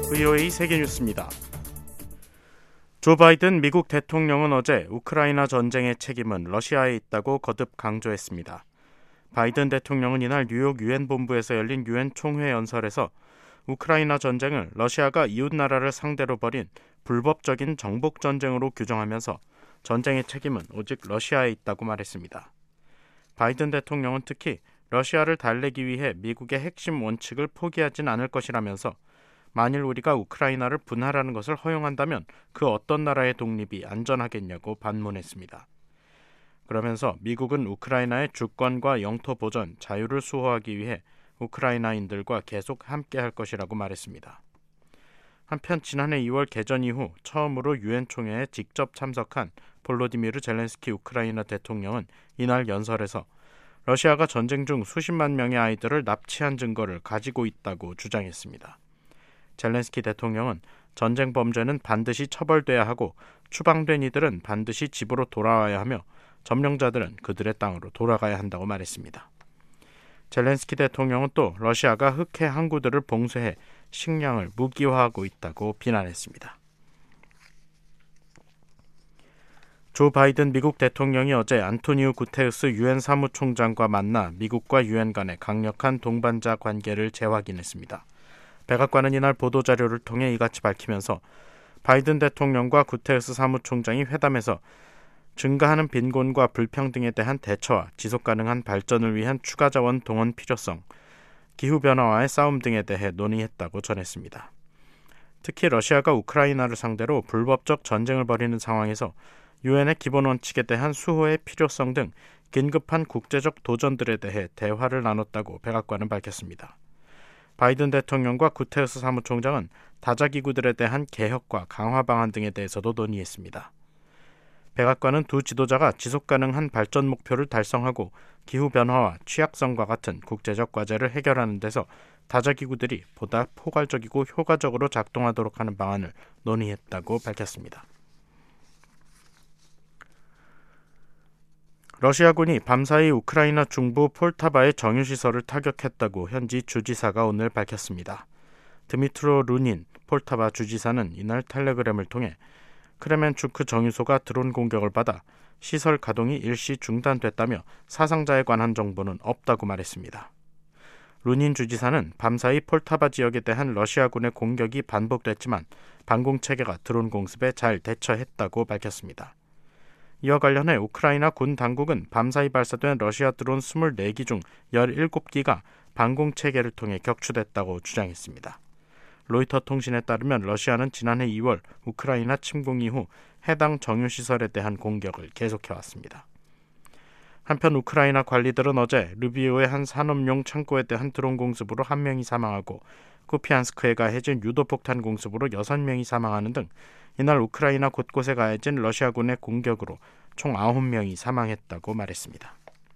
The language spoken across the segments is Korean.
VOA 세계뉴스입니다. 조 바이든 미국 대통령은 어제 우크라이나 전쟁의 책임은 러시아에 있다고 거듭 강조했습니다. 바이든 대통령은 이날 뉴욕 유엔 본부에서 열린 유엔 총회 연설에서 우크라이나 전쟁을 러시아가 이웃나라를 상대로 벌인 불법적인 정복 전쟁으로 규정하면서 전쟁의 책임은 오직 러시아에 있다고 말했습니다. 바이든 대통령은 특히 러시아를 달래기 위해 미국의 핵심 원칙을 포기하진 않을 것이라면서 만일 우리가 우크라이나를 분할하는 것을 허용한다면 그 어떤 나라의 독립이 안전하겠냐고 반문했습니다. 그러면서 미국은 우크라이나의 주권과 영토 보전, 자유를 수호하기 위해 우크라이나인들과 계속 함께할 것이라고 말했습니다. 한편 지난해 2월 개전 이후 처음으로 유엔 총회에 직접 참석한 볼로디미르 젤렌스키 우크라이나 대통령은 이날 연설에서 러시아가 전쟁 중 수십만 명의 아이들을 납치한 증거를 가지고 있다고 주장했습니다. 젤렌스키 대통령은 전쟁 범죄는 반드시 처벌돼야 하고 추방된 이들은 반드시 집으로 돌아와야 하며 점령자들은 그들의 땅으로 돌아가야 한다고 말했습니다. 젤렌스키 대통령은 또 러시아가 흑해 항구들을 봉쇄해 식량을 무기화하고 있다고 비난했습니다. 조 바이든 미국 대통령이 어제 안토니우 구테르스 유엔 사무총장과 만나 미국과 유엔 간의 강력한 동반자 관계를 재확인했습니다. 백악관은 이날 보도자료를 통해 이같이 밝히면서 바이든 대통령과 구테르스 사무총장이 회담에서 증가하는 빈곤과 불평등에 대한 대처와 지속가능한 발전을 위한 추가 자원 동원 필요성, 기후변화와의 싸움 등에 대해 논의했다고 전했습니다. 특히 러시아가 우크라이나를 상대로 불법적 전쟁을 벌이는 상황에서 유엔의 기본 원칙에 대한 수호의 필요성 등 긴급한 국제적 도전들에 대해 대화를 나눴다고 백악관은 밝혔습니다. 바이든 대통령과 구테르스 사무총장은 다자기구들에 대한 개혁과 강화 방안 등에 대해서도 논의했습니다. 백악관은 두 지도자가 지속가능한 발전 목표를 달성하고 기후변화와 취약성과 같은 국제적 과제를 해결하는 데서 다자기구들이 보다 포괄적이고 효과적으로 작동하도록 하는 방안을 논의했다고 밝혔습니다. 러시아군이 밤사이 우크라이나 중부 폴타바의 정유시설을 타격했다고 현지 주지사가 오늘 밝혔습니다. 드미트로 루닌 폴타바 주지사는 이날 텔레그램을 통해 크레멘추크 정유소가 드론 공격을 받아 시설 가동이 일시 중단됐다며 사상자에 관한 정보는 없다고 말했습니다. 루닌 주지사는 밤사이 폴타바 지역에 대한 러시아군의 공격이 반복됐지만 방공체계가 드론 공습에 잘 대처했다고 밝혔습니다. 이와 관련해 우크라이나 군 당국은 밤사이 발사된 러시아 드론 24기 중 17기가 방공체계를 통해 격추됐다고 주장했습니다. 로이터 통신에 따르면 러시아는 지난해 2월 우크라이나 침공 이후 해당 정유시설에 대한 공격을 계속해왔습니다. 한편 우크라이나 관리들은 어제 르비우의 한 산업용 창고에 대한 드론 공습으로 1명이 사망하고 쿠피안스크에 가해진 유도폭탄 공습으로 6명이 사망하는 등 이날 우크라이나 곳곳에 가해진 러시아군의 공격으로 총 9명이 사망했다고 말했습니다.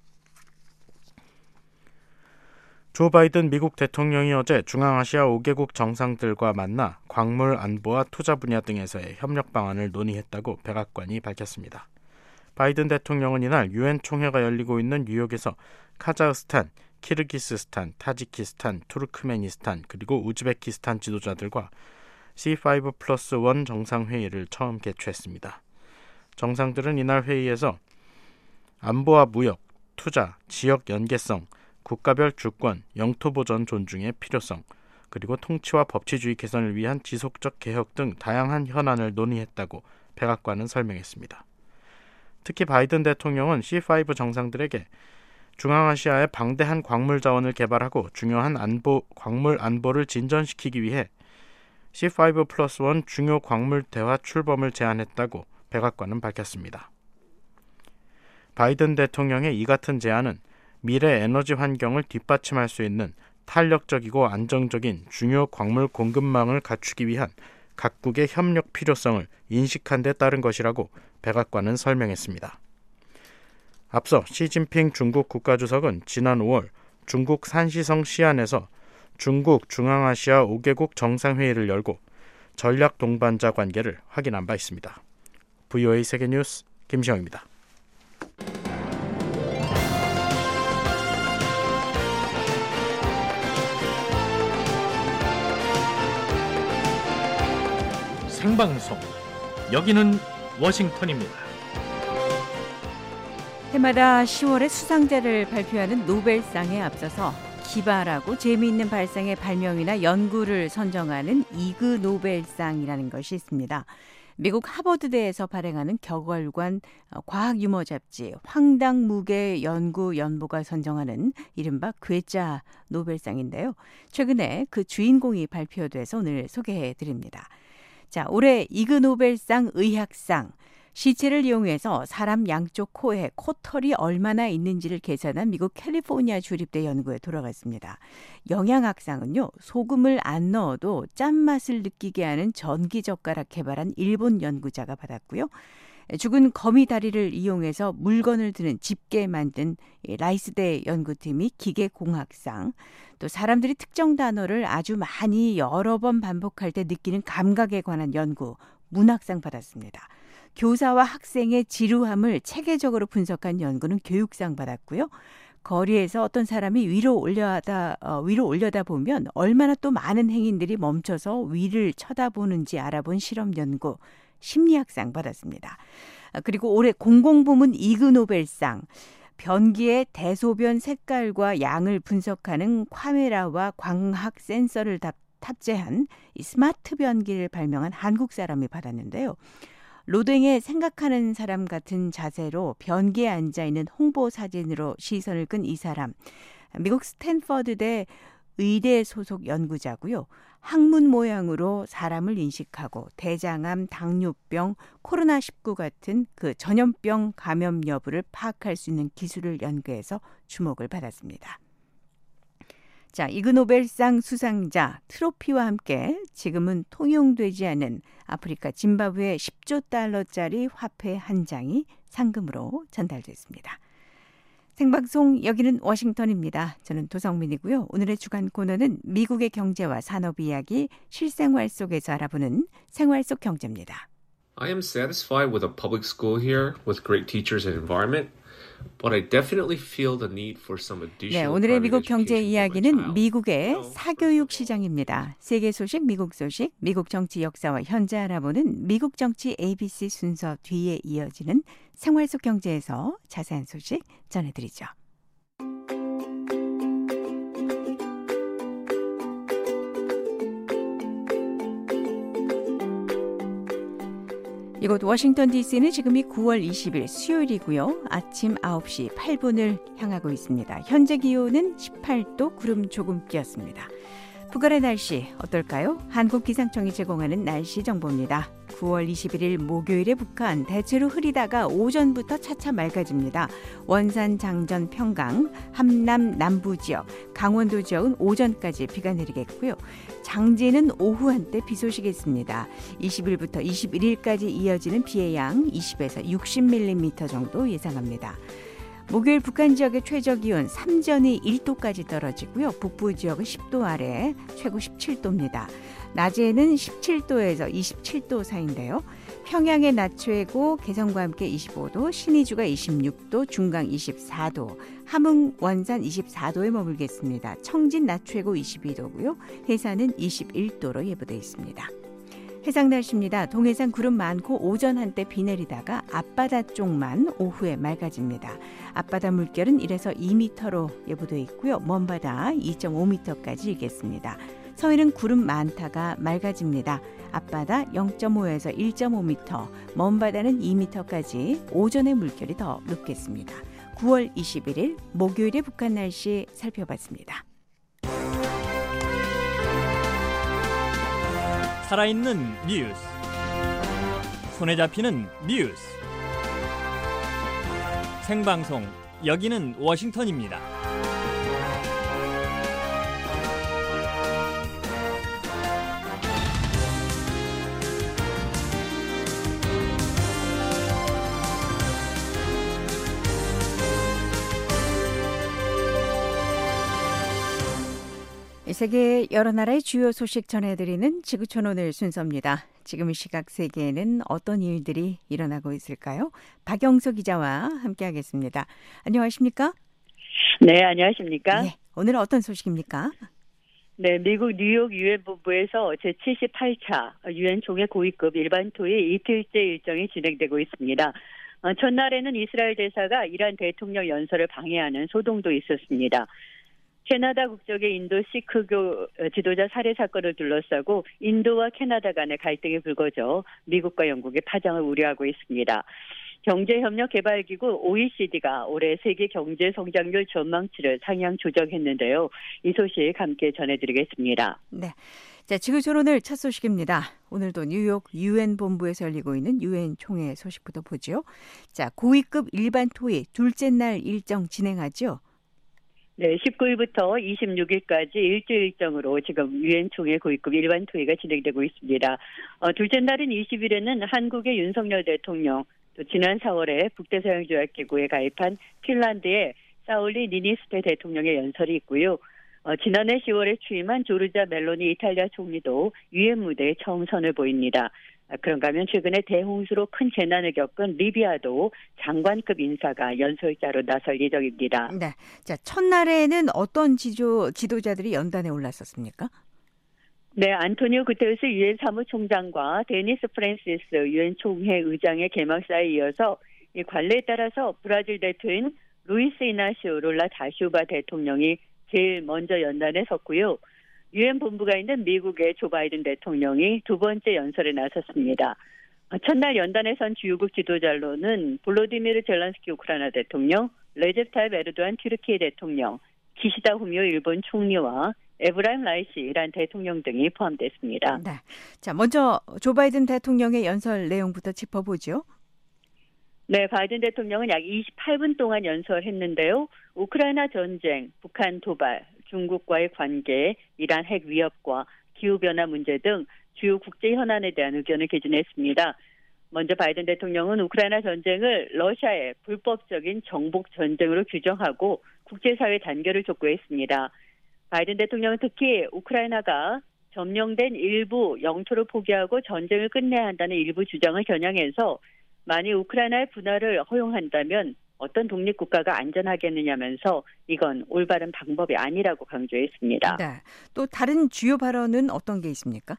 조 바이든 미국 대통령이 어제 중앙아시아 5개국 정상들과 만나 광물 안보와 투자 분야 등에서의 협력 방안을 논의했다고 백악관이 밝혔습니다. 바이든 대통령은 이날 유엔 총회가 열리고 있는 뉴욕에서 카자흐스탄, 키르기스스탄, 타지키스탄, 투르크메니스탄 그리고 우즈베키스탄 지도자들과 C5+1 정상회의를 처음 개최했습니다. 정상들은 이날 회의에서 안보와 무역, 투자, 지역 연계성, 국가별 주권, 영토 보전 존중의 필요성, 그리고 통치와 법치주의 개선을 위한 지속적 개혁 등 다양한 현안을 논의했다고 백악관은 설명했습니다. 특히 바이든 대통령은 C5 정상들에게 중앙아시아의 방대한 광물 자원을 개발하고 중요한 광물 안보를 진전시키기 위해 C5+1 중요 광물 대화 출범을 제안했다고 백악관은 밝혔습니다. 바이든 대통령의 이 같은 제안은 미래 에너지 환경을 뒷받침할 수 있는 탄력적이고 안정적인 중요 광물 공급망을 갖추기 위한 각국의 협력 필요성을 인식한 데 따른 것이라고 백악관은 설명했습니다. 앞서 시진핑 중국 국가주석은 지난 5월 중국 산시성 시안에서 중국 중앙아시아 5개국 정상회의를 열고 전략 동반자 관계를 확인한 바 있습니다. VOA 세계뉴스 김시영입니다. 생방송. 여기는 워싱턴입니다. 해마다 10월에 수상자를 발표하는 노벨상에 앞서서 기발하고 재미있는 발상의 발명이나 연구를 선정하는 이그 노벨상이라는 것이 있습니다. 미국 하버드대에서 발행하는 격월관 과학 유머 잡지 황당무계 연구 연보가 선정하는 이른바 괴짜 노벨상인데요. 최근에 그 주인공이 발표돼서 오늘 소개해드립니다. 자, 올해 이그 노벨상 의학상, 시체를 이용해서 사람 양쪽 코에 코털이 얼마나 있는지를 계산한 미국 캘리포니아 주립대 연구에 돌아갔습니다. 영양학상은요, 소금을 안 넣어도 짠맛을 느끼게 하는 전기젓가락 개발한 일본 연구자가 받았고요. 죽은 거미 다리를 이용해서 물건을 드는 집게 만든 라이스대 연구팀이 기계공학상, 또 사람들이 특정 단어를 아주 많이 여러 번 반복할 때 느끼는 감각에 관한 연구 문학상 받았습니다. 교사와 학생의 지루함을 체계적으로 분석한 연구는 교육상 받았고요. 거리에서 어떤 사람이 위로 올려다 보면 얼마나 또 많은 행인들이 멈춰서 위를 쳐다보는지 알아본 실험 연구 심리학상 받았습니다. 그리고 올해 공공부문 이그 노벨상, 변기의 대소변 색깔과 양을 분석하는 카메라와 광학 센서를 탑재한 이 스마트 변기를 발명한 한국 사람이 받았는데요. 로댕에 생각하는 사람 같은 자세로 변기에 앉아있는 홍보 사진으로 시선을 끈 이 사람, 미국 스탠퍼드대 의대 소속 연구자고요. 항문 모양으로 사람을 인식하고 대장암, 당뇨병, 코로나19 같은 그 전염병 감염 여부를 파악할 수 있는 기술을 연구해서 주목을 받았습니다. 자, 이그 노벨상 수상자 트로피와 함께 지금은 통용되지 않은 아프리카 짐바브웨 10조 달러짜리 화폐 한 장이 상금으로 전달됐습니다. 생방송 여기는 워싱턴입니다. 저는 도성민이고요. 오늘의 주간 코너는 미국의 경제와 산업 이야기 실생활 속에서 알아보는 생활 속 경제입니다. I am satisfied with a public school here with great teachers and environment. But I definitely feel the need for some additional. 네, 오늘의 미국 경제 이야기는 미국의 사교육 시장입니다. 세계 소식, 미국 소식, 미국 정치 역사와 현재 알아보는 미국 정치 ABC 순서 뒤에 이어지는 생활 속 경제에서 자세한 소식 전해드리죠. 이곳 워싱턴 DC는 지금이 9월 20일 수요일이고요. 아침 9시 8분을 향하고 있습니다. 현재 기온은 18도, 구름 조금 끼었습니다. 북한의 날씨 어떨까요? 한국기상청이 제공하는 날씨 정보입니다. 9월 21일 목요일에 북한 대체로 흐리다가 오전부터 차차 맑아집니다. 원산, 장전, 평강, 함남, 남부 지역, 강원도 지역은 오전까지 비가 내리겠고요. 장제는 오후 한때 비 소식이 있습니다. 20일부터 21일까지 이어지는 비의 양 20에서 60mm 정도 예상합니다. 목요일 북한 지역의 최저 기온 삼전이 1도까지 떨어지고요. 북부 지역은 10도 아래 최고 17도입니다. 낮에는 17도에서 27도 사이인데요. 평양의 낮 최고 개성과 함께 25도, 신의주가 26도, 중강 24도, 함흥, 원산 24도에 머물겠습니다. 청진 낮 최고 22도고요. 해산은 21도로 예보되어 있습니다. 해상 날씨입니다. 동해상 구름 많고 오전 한때 비 내리다가 앞바다 쪽만 오후에 맑아집니다. 앞바다 물결은 1에서 2m로 예보되어 있고요. 먼바다 2.5m까지 일겠습니다. 서해는 구름 많다가 맑아집니다. 앞바다 0.5에서 1.5m, 먼바다는 2m까지 오전에 물결이 더 높겠습니다. 9월 21일 목요일의 북한 날씨 살펴봤습니다. 살아있는 뉴스, 손에 잡히는 뉴스, 생방송 여기는 워싱턴입니다. 세계 여러 나라의 주요 소식 전해드리는 지구촌 오늘 순서입니다. 지금 이 시각 세계에는 어떤 일들이 일어나고 있을까요? 박영서 기자와 함께하겠습니다. 안녕하십니까? 네, 안녕하십니까? 네, 오늘은 어떤 소식입니까? 네, 미국 뉴욕 유엔 본부에서 제78차 유엔 총회 고위급 일반 토의 이틀째 일정이 진행되고 있습니다. 첫날에는 이스라엘 대사가 이란 대통령 연설을 방해하는 소동도 있었습니다. 캐나다 국적의 인도 시크교 지도자 살해 사건을 둘러싸고 인도와 캐나다 간의 갈등이 불거져 미국과 영국의 파장을 우려하고 있습니다. 경제협력개발기구 OECD가 올해 세계 경제 성장률 전망치를 상향 조정했는데요. 이 소식 함께 전해드리겠습니다. 네, 자, 지구촌오늘 첫 소식입니다. 오늘도 뉴욕 유엔 본부에서 열리고 있는 유엔 총회 소식부터 보죠. 자, 고위급 일반 토의 둘째 날 일정 진행하죠. 네, 19일부터 26일까지 일주일 일정으로 지금 유엔 총회 고위급 일반 토의가 진행되고 있습니다. 둘째 날인 20일에는 한국의 윤석열 대통령, 또 지난 4월에 북대서양조약기구에 가입한 핀란드의 사울리 니니스테 대통령의 연설이 있고요. 지난해 10월에 취임한 조르자 멜로니 이탈리아 총리도 유엔 무대에 처음 선을 보입니다. 그런가 하면 최근에 대홍수로 큰 재난을 겪은 리비아도 장관급 인사가 연설자로 나설 예정입니다. 네, 자, 첫날에는 어떤 지도자들이 연단에 올랐었습니까? 네, 안토니오 구테르스 유엔 사무총장과 데니스 프란시스 유엔 총회 의장의 개막사에 이어서 이 관례에 따라서 브라질 대표인 루이스 이나시오 룰라 다시우바 대통령이 제일 먼저 연단에 섰고요. 유엔 본부가 있는 미국의 조 바이든 대통령이 두 번째 연설에 나섰습니다. 첫날 연단에 선 주요국 지도자로는 볼로디미르 젤란스키 우크라이나 대통령, 레제프 타입 에르도안 튀르키예 대통령, 기시다 후미오 일본 총리와 에브라임 라이시 이란 대통령 등이 포함됐습니다. 네, 자, 먼저 조 바이든 대통령의 연설 내용부터 짚어보죠. 네, 바이든 대통령은 약 28분 동안 연설했는데요. 우크라이나 전쟁, 북한 도발, 중국과의 관계, 이란 핵 위협과 기후변화 문제 등 주요 국제 현안에 대한 의견을 개진했습니다. 먼저 바이든 대통령은 우크라이나 전쟁을 러시아의 불법적인 정복 전쟁으로 규정하고 국제사회 단결을 촉구했습니다. 바이든 대통령은 특히 우크라이나가 점령된 일부 영토를 포기하고 전쟁을 끝내야 한다는 일부 주장을 겨냥해서 만일 우크라이나의 분할을 허용한다면 어떤 독립국가가 안전하겠느냐면서 이건 올바른 방법이 아니라고 강조했습니다. 네, 또 다른 주요 발언은 어떤 게 있습니까?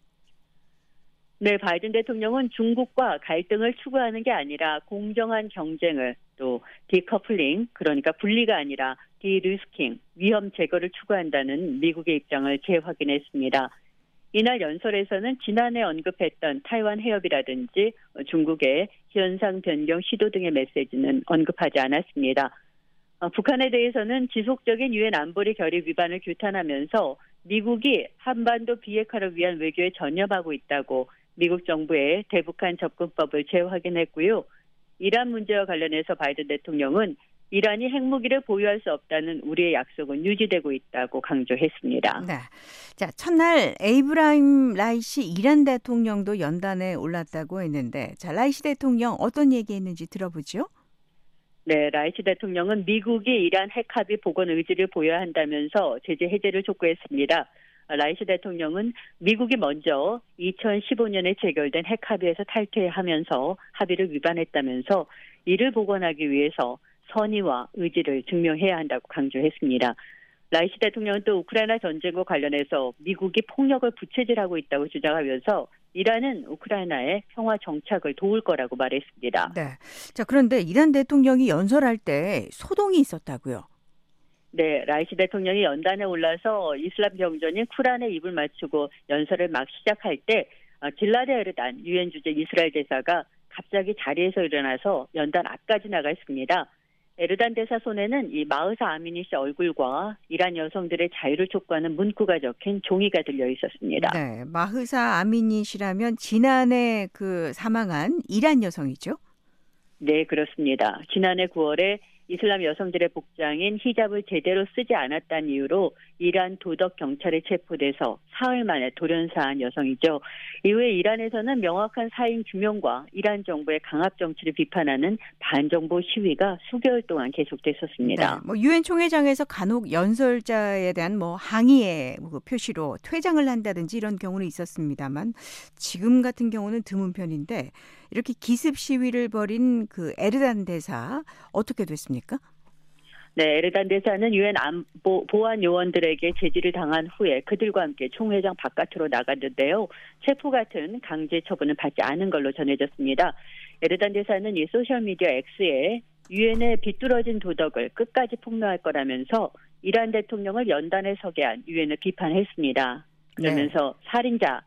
네, 바이든 대통령은 중국과 갈등을 추구하는 게 아니라 공정한 경쟁을 또 디커플링, 그러니까 분리가 아니라 디리스킹, 위험 제거를 추구한다는 미국의 입장을 재확인했습니다. 이날 연설에서는 지난해 언급했던 타이완 해협이라든지 중국의 현상 변경 시도 등의 메시지는 언급하지 않았습니다. 북한에 대해서는 지속적인 유엔 안보리 결의 위반을 규탄하면서 미국이 한반도 비핵화를 위한 외교에 전념하고 있다고 미국 정부의 대북한 접근법을 재확인했고요. 이란 문제와 관련해서 바이든 대통령은 이란이 핵무기를 보유할 수 없다는 우리의 약속은 유지되고 있다고 강조했습니다. 네, 자, 첫날 에이브라임 라이시 이란 대통령도 연단에 올랐다고 했는데, 자, 라이시 대통령 어떤 얘기했는지 들어보죠. 네, 라이시 대통령은 미국이 이란 핵 합의 복원 의지를 보여야 한다면서 제재 해제를 촉구했습니다. 라이시 대통령은 미국이 먼저 2015년에 체결된 핵 합의에서 탈퇴하면서 합의를 위반했다면서 이를 복원하기 위해서 선의와 의지를 증명해야 한다고 강조했습니다. 라이시 대통령은 또 우크라이나 전쟁과 관련해서 미국이 폭력을 부채질하고 있다고 주장하면서 이란은 우크라이나의 평화 정착을 도울 거라고 말했습니다. 네, 자, 그런데 이란 대통령이 연설할 때 소동이 있었다고요? 네, 라이시 대통령이 연단에 올라서 이슬람 경전인 쿠란에 입을 맞추고 연설을 막 시작할 때 길라드 에르단 유엔 주재 이스라엘 대사가 갑자기 자리에서 일어나서 연단 앞까지 나갔습니다. 에르단 대사 손에는 이 마흐사 아미니 씨 얼굴과 이란 여성들의 자유를 촉구하는 문구가 적힌 종이가 들려 있었습니다. 네, 마흐사 아미니 씨라면 지난해 그 사망한 이란 여성이죠? 네, 그렇습니다. 지난해 9월에 이슬람 여성들의 복장인 히잡을 제대로 쓰지 않았다는 이유로 이란 도덕 경찰에 체포돼서 사흘 만에 돌연사한 여성이죠. 이후에 이란에서는 명확한 사인 규명과 이란 정부의 강압 정치를 비판하는 반정부 시위가 수개월 동안 계속됐었습니다. 네, 유엔 총회장에서 간혹 연설자에 대한 항의의 표시로 퇴장을 한다든지 이런 경우는 있었습니다만 지금 같은 경우는 드문 편인데 이렇게 기습 시위를 벌인 그 에르단 대사 어떻게 됐습니까? 네, 에르단 대사는 유엔 보안 요원들에게 제지를 당한 후에 그들과 함께 총회장 바깥으로 나갔는데요. 체포 같은 강제 처분은 받지 않은 걸로 전해졌습니다. 에르단 대사는 이 소셜미디어 X에 유엔의 비뚤어진 도덕을 끝까지 폭로할 거라면서 이란 대통령을 연단에 서게 한 유엔을 비판했습니다. 그러면서 네. 살인자,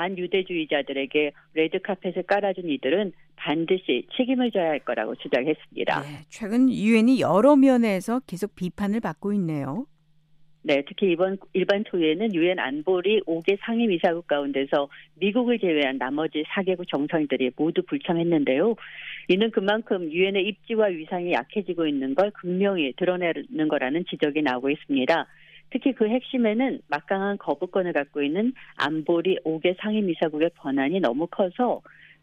반유대주의자들에게 레드카펫을 깔아준 이들은 반드시 책임을 져야 할 거라고 주장했습니다. 네, 최근 유엔이 여러 면에서 계속 비판을 받고 있네요. 네, 특히 이번 일반 토의에는 유엔 안보리 5개 상임이사국 가운데서 미국을 제외한 나머지 4개국 정상들이 모두 불참했는데요. 이는 그만큼 유엔의 입지와 위상이 약해지고 있는 걸 분명히 드러내는 거라는 지적이 나오고 있습니다. 특히 그 핵심에는 막강한 거부권을 갖고 있는 안보리 5개 상임이사국의 권한이 너무 커서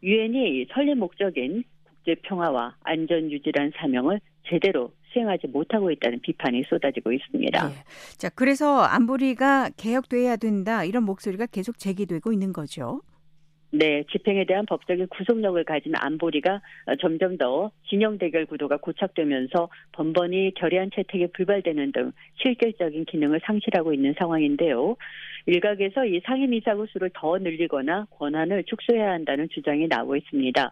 유엔이 설립 목적인 국제 평화와 안전 유지란 사명을 제대로 수행하지 못하고 있다는 비판이 쏟아지고 있습니다. 네. 자, 그래서 안보리가 개혁돼야 된다 이런 목소리가 계속 제기되고 있는 거죠. 네, 집행에 대한 법적인 구속력을 가진 안보리가 점점 더 진영 대결 구도가 고착되면서 번번이 결의안 채택이 불발되는 등 실질적인 기능을 상실하고 있는 상황인데요. 일각에서 이 상임이사국 수를 더 늘리거나 권한을 축소해야 한다는 주장이 나오고 있습니다.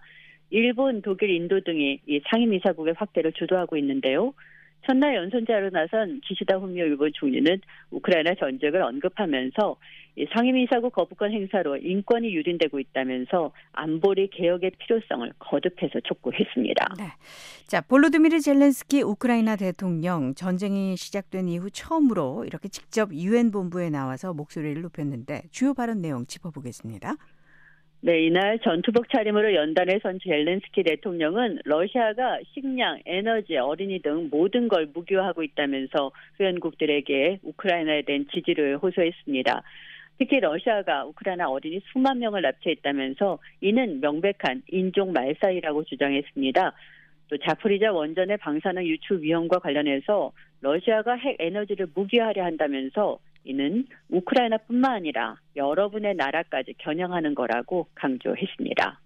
일본, 독일, 인도 등이 이 상임이사국의 확대를 주도하고 있는데요. 첫날 연선자로 나선 기시다 후미오 일본 총리는 우크라이나 전쟁을 언급하면서 이 상임이사국 거부권 행사로 인권이 유린되고 있다면서 안보리 개혁의 필요성을 거듭해서 촉구했습니다. 네. 자, 볼로디미르 젤렌스키 우크라이나 대통령 전쟁이 시작된 이후 처음으로 이렇게 직접 유엔 본부에 나와서 목소리를 높였는데 주요 발언 내용 짚어보겠습니다. 네, 이날 전투복 차림으로 연단에 선 젤렌스키 대통령은 러시아가 식량, 에너지, 어린이 등 모든 걸 무기화하고 있다면서 회원국들에게 우크라이나에 대한 지지를 호소했습니다. 특히 러시아가 우크라이나 어린이 수만 명을 납치했다면서 이는 명백한 인종 말살이라고 주장했습니다. 또 자포리자 원전의 방사능 유출 위험과 관련해서 러시아가 핵 에너지를 무기화하려 한다면서 이는 우크라이나뿐만 아니라 여러분의 나라까지 겨냥하는 거라고 강조했습니다.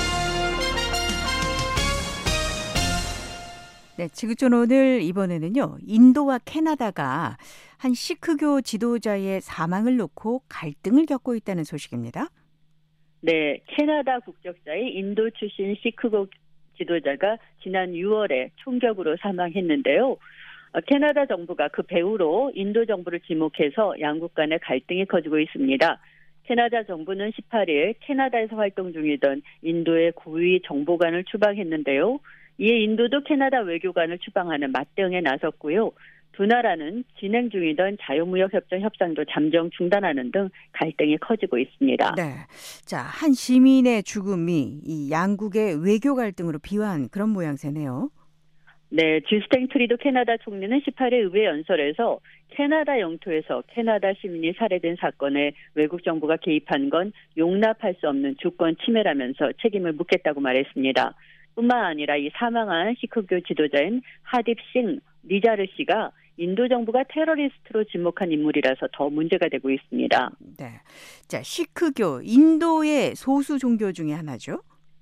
네, 지구촌 오늘 이번에는요. 인도와 캐나다가 한 시크교 지도자의 사망을 놓고 갈등을 겪고 있다는 소식입니다. 네, 캐나다 국적자의 인도 출신 시크교 지도자가 지난 6월에 총격으로 사망했는데요. 캐나다 정부가 그 배후로 인도 정부를 지목해서 양국 간의 갈등이 커지고 있습니다. 캐나다 정부는 18일 캐나다에서 활동 중이던 인도의 고위 정보관을 추방했는데요. 이에 인도도 캐나다 외교관을 추방하는 맞대응에 나섰고요. 두 나라는 진행 중이던 자유무역협정 협상도 잠정 중단하는 등 갈등이 커지고 있습니다. 네, 자, 한 시민의 죽음이 이 양국의 외교 갈등으로 비화한 그런 모양새네요. 네, 주스탱 트리도 캐나다 총리는 18일 의회 연설에서 캐나다 영토에서 캐나다 시민이 살해된 사건에 외국 정부가 개입한 건 용납할 수 없는 주권 침해라면서 책임을 묻겠다고 말했습니다. 뿐만 아니라 이 사망한 시크교 지도자인 하딥 싱 니자르 씨가 인도 정부가 테러리스트로 지목한 인물이라서 더 문제가 되고 있습니다. 네, 자, 시크교 인도의 소수 종교 중에 하나죠?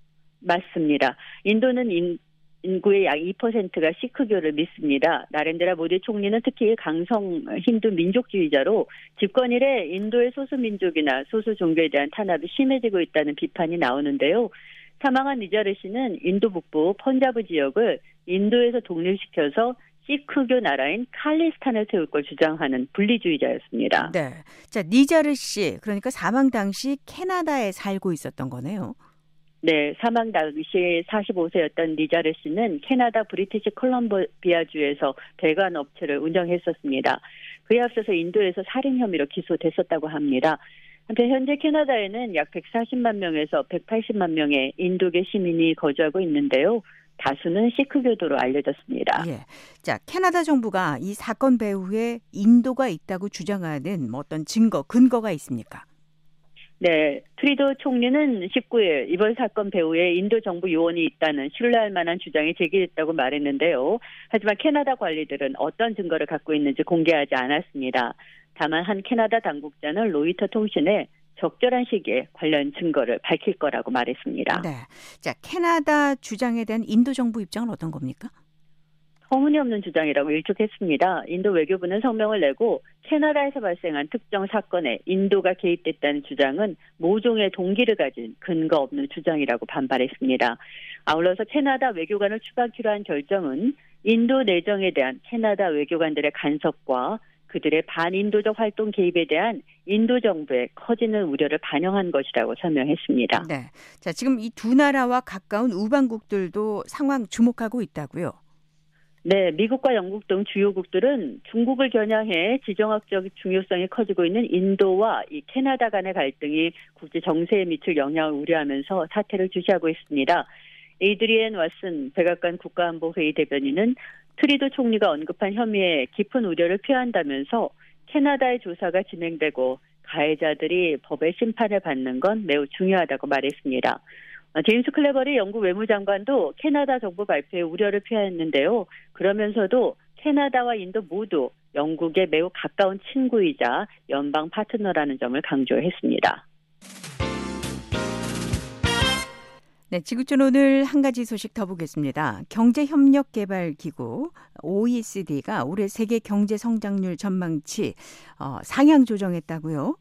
맞습니다. 인도는 인구의 약 2%가 시크교를 믿습니다. 나렌드라 모디 총리는 특히 강성 힌두 민족주의자로 집권 이래 인도의 소수민족이나 소수종교에 대한 탄압이 심해지고 있다는 비판이 나오는데요. 사망한 니자르 씨는 인도 북부 펀자브 지역을 인도에서 독립시켜서 시크교 나라인 칼리스탄을 세울 걸 주장하는 분리주의자였습니다. 네, 자, 니자르 씨, 그러니까 사망 당시 캐나다에 살고 있었던 거네요. 네, 사망 당시 45세였던 니자르 씨는 캐나다 브리티시 콜럼비아주에서 배관 업체를 운영했었습니다. 그에 앞서서 인도에서 살인 혐의로 기소됐었다고 합니다. 한편 현재 캐나다에는 약 140만 명에서 180만 명의 인도계 시민이 거주하고 있는데요. 다수는 시크교도로 알려졌습니다. 예. 자, 캐나다 정부가 이 사건 배후에 인도가 있다고 주장하는 어떤 근거가 있습니까? 네, 트리도 총리는 19일 이번 사건 배후에 인도 정부 요원이 있다는 신뢰할 만한 주장이 제기됐다고 말했는데요. 하지만 캐나다 관리들은 어떤 증거를 갖고 있는지 공개하지 않았습니다. 다만 한 캐나다 당국자는 로이터 통신에 적절한 시기에 관련 증거를 밝힐 거라고 말했습니다. 네, 자, 캐나다 주장에 대한 인도 정부 입장은 어떤 겁니까? 터무니없는 주장이라고 일축했습니다. 인도 외교부는 성명을 내고 캐나다에서 발생한 특정 사건에 인도가 개입됐다는 주장은 모종의 동기를 가진 근거 없는 주장이라고 반발했습니다. 아울러서 캐나다 외교관을 추방키로 한 결정은 인도 내정에 대한 캐나다 외교관들의 간섭과 그들의 반인도적 활동 개입에 대한 인도 정부의 커지는 우려를 반영한 것이라고 설명했습니다. 네. 자, 지금 이 두 나라와 가까운 우방국들도 상황 주목하고 있다고요? 네, 미국과 영국 등 주요국들은 중국을 겨냥해 지정학적 중요성이 커지고 있는 인도와 이 캐나다 간의 갈등이 국제 정세에 미칠 영향을 우려하면서 사태를 주시하고 있습니다. 에이드리엔 왓슨 백악관 국가안보회의 대변인은 트리도 총리가 언급한 혐의에 깊은 우려를 표한다면서 캐나다의 조사가 진행되고 가해자들이 법의 심판을 받는 건 매우 중요하다고 말했습니다. 제임스 클레버리 영국 외무장관도 캐나다 정부 발표에 우려를 표했는데요. 그러면서도 캐나다와 인도 모두 영국의 매우 가까운 친구이자 연방 파트너라는 점을 강조했습니다. 네, 지구촌 오늘 한 가지 소식 더 보겠습니다. 경제협력개발기구 OECD가 올해 세계 경제 성장률 전망치 상향 조정했다고요?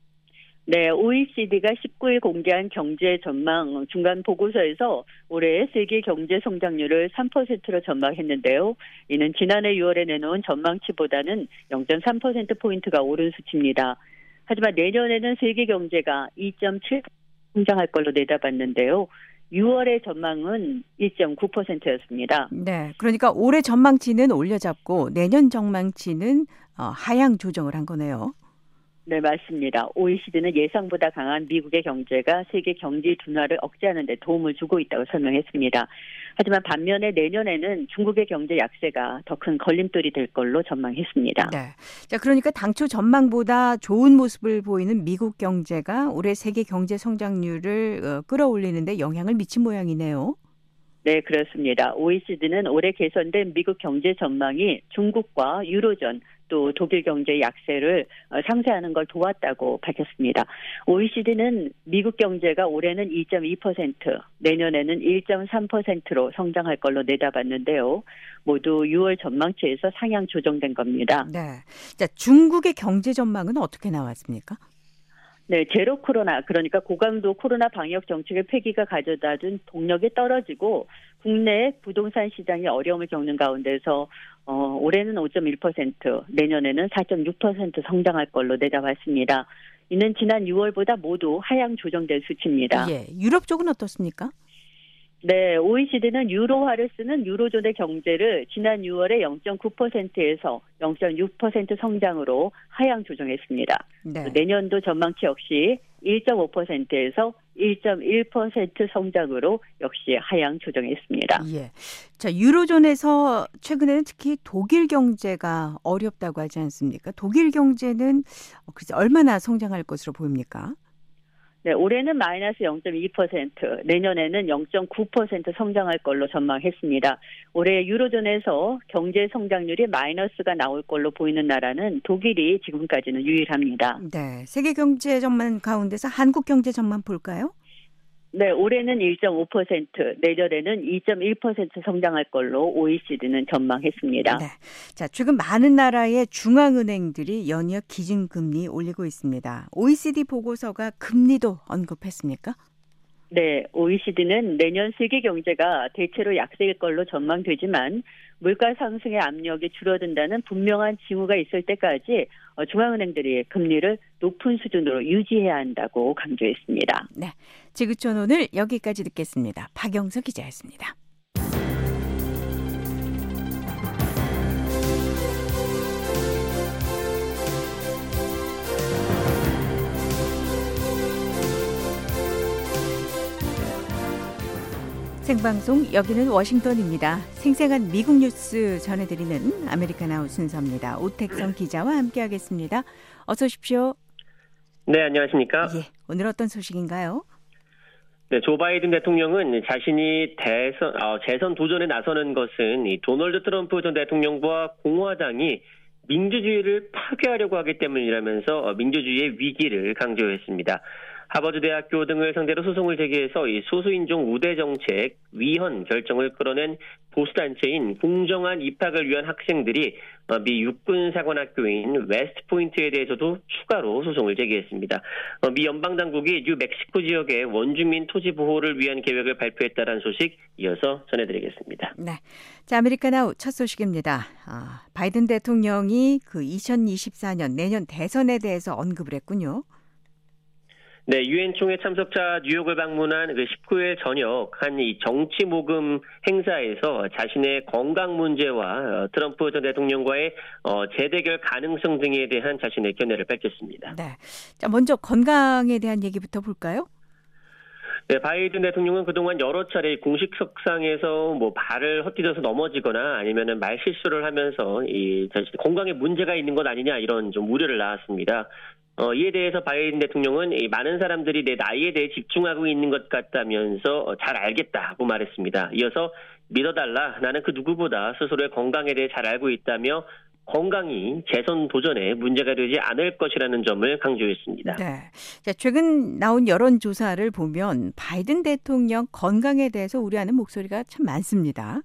네, OECD가 19일 공개한 경제 전망 중간 보고서에서 올해 세계 경제 성장률을 3%로 전망했는데요. 이는 지난해 6월에 내놓은 전망치보다는 0.3%포인트가 오른 수치입니다. 하지만 내년에는 세계 경제가 2.7% 성장할 걸로 내다봤는데요. 6월의 전망은 1.9%였습니다. 네, 그러니까 올해 전망치는 올려잡고 내년 전망치는 하향 조정을 한 거네요. 네, 맞습니다. OECD는 예상보다 강한 미국의 경제가 세계 경제 둔화를 억제하는 데 도움을 주고 있다고 설명했습니다. 하지만 반면에 내년에는 중국의 경제 약세가 더 큰 걸림돌이 될 걸로 전망했습니다. 네. 자, 그러니까 당초 전망보다 좋은 모습을 보이는 미국 경제가 올해 세계 경제 성장률을 끌어올리는데 영향을 미친 모양이네요. 네, 그렇습니다. OECD는 올해 개선된 미국 경제 전망이 중국과 유로존 또 독일 경제의 약세를 상쇄하는 걸 도왔다고 밝혔습니다. OECD는 미국 경제가 올해는 2.2%, 내년에는 1.3%로 성장할 걸로 내다봤는데요. 모두 6월 전망치에서 상향 조정된 겁니다. 네. 자, 중국의 경제 전망은 어떻게 나왔습니까? 네, 제로 코로나, 그러니까 고강도 코로나 방역 정책의 폐기가 가져다 준 동력이 떨어지고 국내 부동산 시장이 어려움을 겪는 가운데서 올해는 5.1%, 내년에는 4.6% 성장할 걸로 내다봤습니다. 이는 지난 6월보다 모두 하향 조정된 수치입니다. 예, 유럽 쪽은 어떻습니까? 네, OECD는 유로화를 쓰는 유로존의 경제를 지난 6월에 0.9%에서 0.6% 성장으로 하향 조정했습니다. 네. 내년도 전망치 역시 1.5%에서 1.1% 성장으로 역시 하향 조정했습니다. 예. 자, 유로존에서 최근에는 특히 독일 경제가 어렵다고 하지 않습니까? 독일 경제는 글쎄 얼마나 성장할 것으로 보입니까? 네, 올해는 마이너스 0.2%, 내년에는 0.9% 성장할 걸로 전망했습니다. 올해 유로존에서 경제 성장률이 마이너스가 나올 걸로 보이는 나라는 독일이 지금까지는 유일합니다. 네, 세계 경제 전망 가운데서 한국 경제 전망 볼까요? 네, 올해는 1.5%, 내년에는 2.1% 성장할 걸로 OECD는 전망했습니다. 네. 자, 최근 많은 나라의 중앙은행들이 연이어 기준금리 올리고 있습니다. OECD 보고서가 금리도 언급했습니까? 네, OECD는 내년 세계 경제가 대체로 약세일 걸로 전망되지만 물가 상승의 압력이 줄어든다는 분명한 징후가 있을 때까지 중앙은행들이 금리를 높은 수준으로 유지해야 한다고 강조했습니다. 네, 지구촌 오늘 여기까지 듣겠습니다. 박영서 기자였습니다. 생방송 여기는 워싱턴입니다. 생생한 미국 뉴스 전해드리는 아메리카나우 순서입니다. 오택성 기자와 함께하겠습니다. 어서 오십시오. 네, 안녕하십니까? 예, 오늘 어떤 소식인가요? 네, 조 바이든 대통령은 자신이 재선 도전에 나서는 것은 이 도널드 트럼프 전 대통령과 공화당이 민주주의를 파괴하려고 하기 때문이라면서 민주주의의 위기를 강조했습니다. 하버드대학교 등을 상대로 소송을 제기해서 이 소수인종 우대 정책 위헌 결정을 끌어낸 보수단체인 공정한 입학을 위한 학생들이 미 육군사관학교인 웨스트포인트에 대해서도 추가로 소송을 제기했습니다. 미 연방당국이 뉴멕시코 지역의 원주민 토지 보호를 위한 계획을 발표했다는 소식 이어서 전해드리겠습니다. 네, 자, 아메리카나우 첫 소식입니다. 바이든 대통령이 그 2024년 내년 대선에 대해서 언급을 했군요. 네, 유엔 총회 참석자 뉴욕을 방문한 그 19일 저녁 한 이 정치 모금 행사에서 자신의 건강 문제와 트럼프 전 대통령과의 재대결 가능성 등에 대한 자신의 견해를 밝혔습니다. 네, 자, 먼저 건강에 대한 얘기부터 볼까요? 네, 바이든 대통령은 그동안 여러 차례 공식 석상에서 발을 헛디뎌서 넘어지거나 아니면은 말 실수를 하면서 이 자신 건강에 문제가 있는 것 아니냐 이런 좀 우려를 낳았습니다. 이에 대해서 바이든 대통령은 많은 사람들이 내 나이에 대해 집중하고 있는 것 같다면서 잘 알겠다고 말했습니다. 이어서 믿어달라. 나는 그 누구보다 스스로의 건강에 대해 잘 알고 있다며 건강이 재선 도전에 문제가 되지 않을 것이라는 점을 강조했습니다. 네. 자, 최근 나온 여론조사를 보면 바이든 대통령 건강에 대해서 우려하는 목소리가 참 많습니다.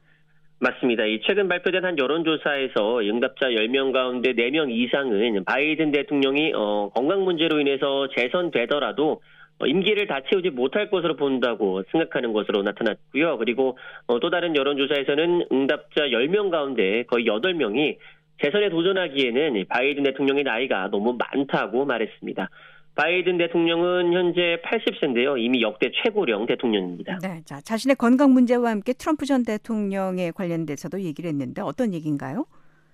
맞습니다. 이 최근 발표된 한 여론조사에서 응답자 10명 가운데 4명 이상은 바이든 대통령이 건강 문제로 인해서 재선되더라도 임기를 다 채우지 못할 것으로 본다고 생각하는 것으로 나타났고요. 그리고 또 다른 여론조사에서는 응답자 10명 가운데 거의 8명이 재선에 도전하기에는 바이든 대통령의 나이가 너무 많다고 말했습니다. 바이든 대통령은 현재 80세인데요. 이미 역대 최고령 대통령입니다. 네, 자, 자신의 건강 문제와 함께 트럼프 전 대통령에 관련돼서도 얘기를 했는데 어떤 얘기인가요?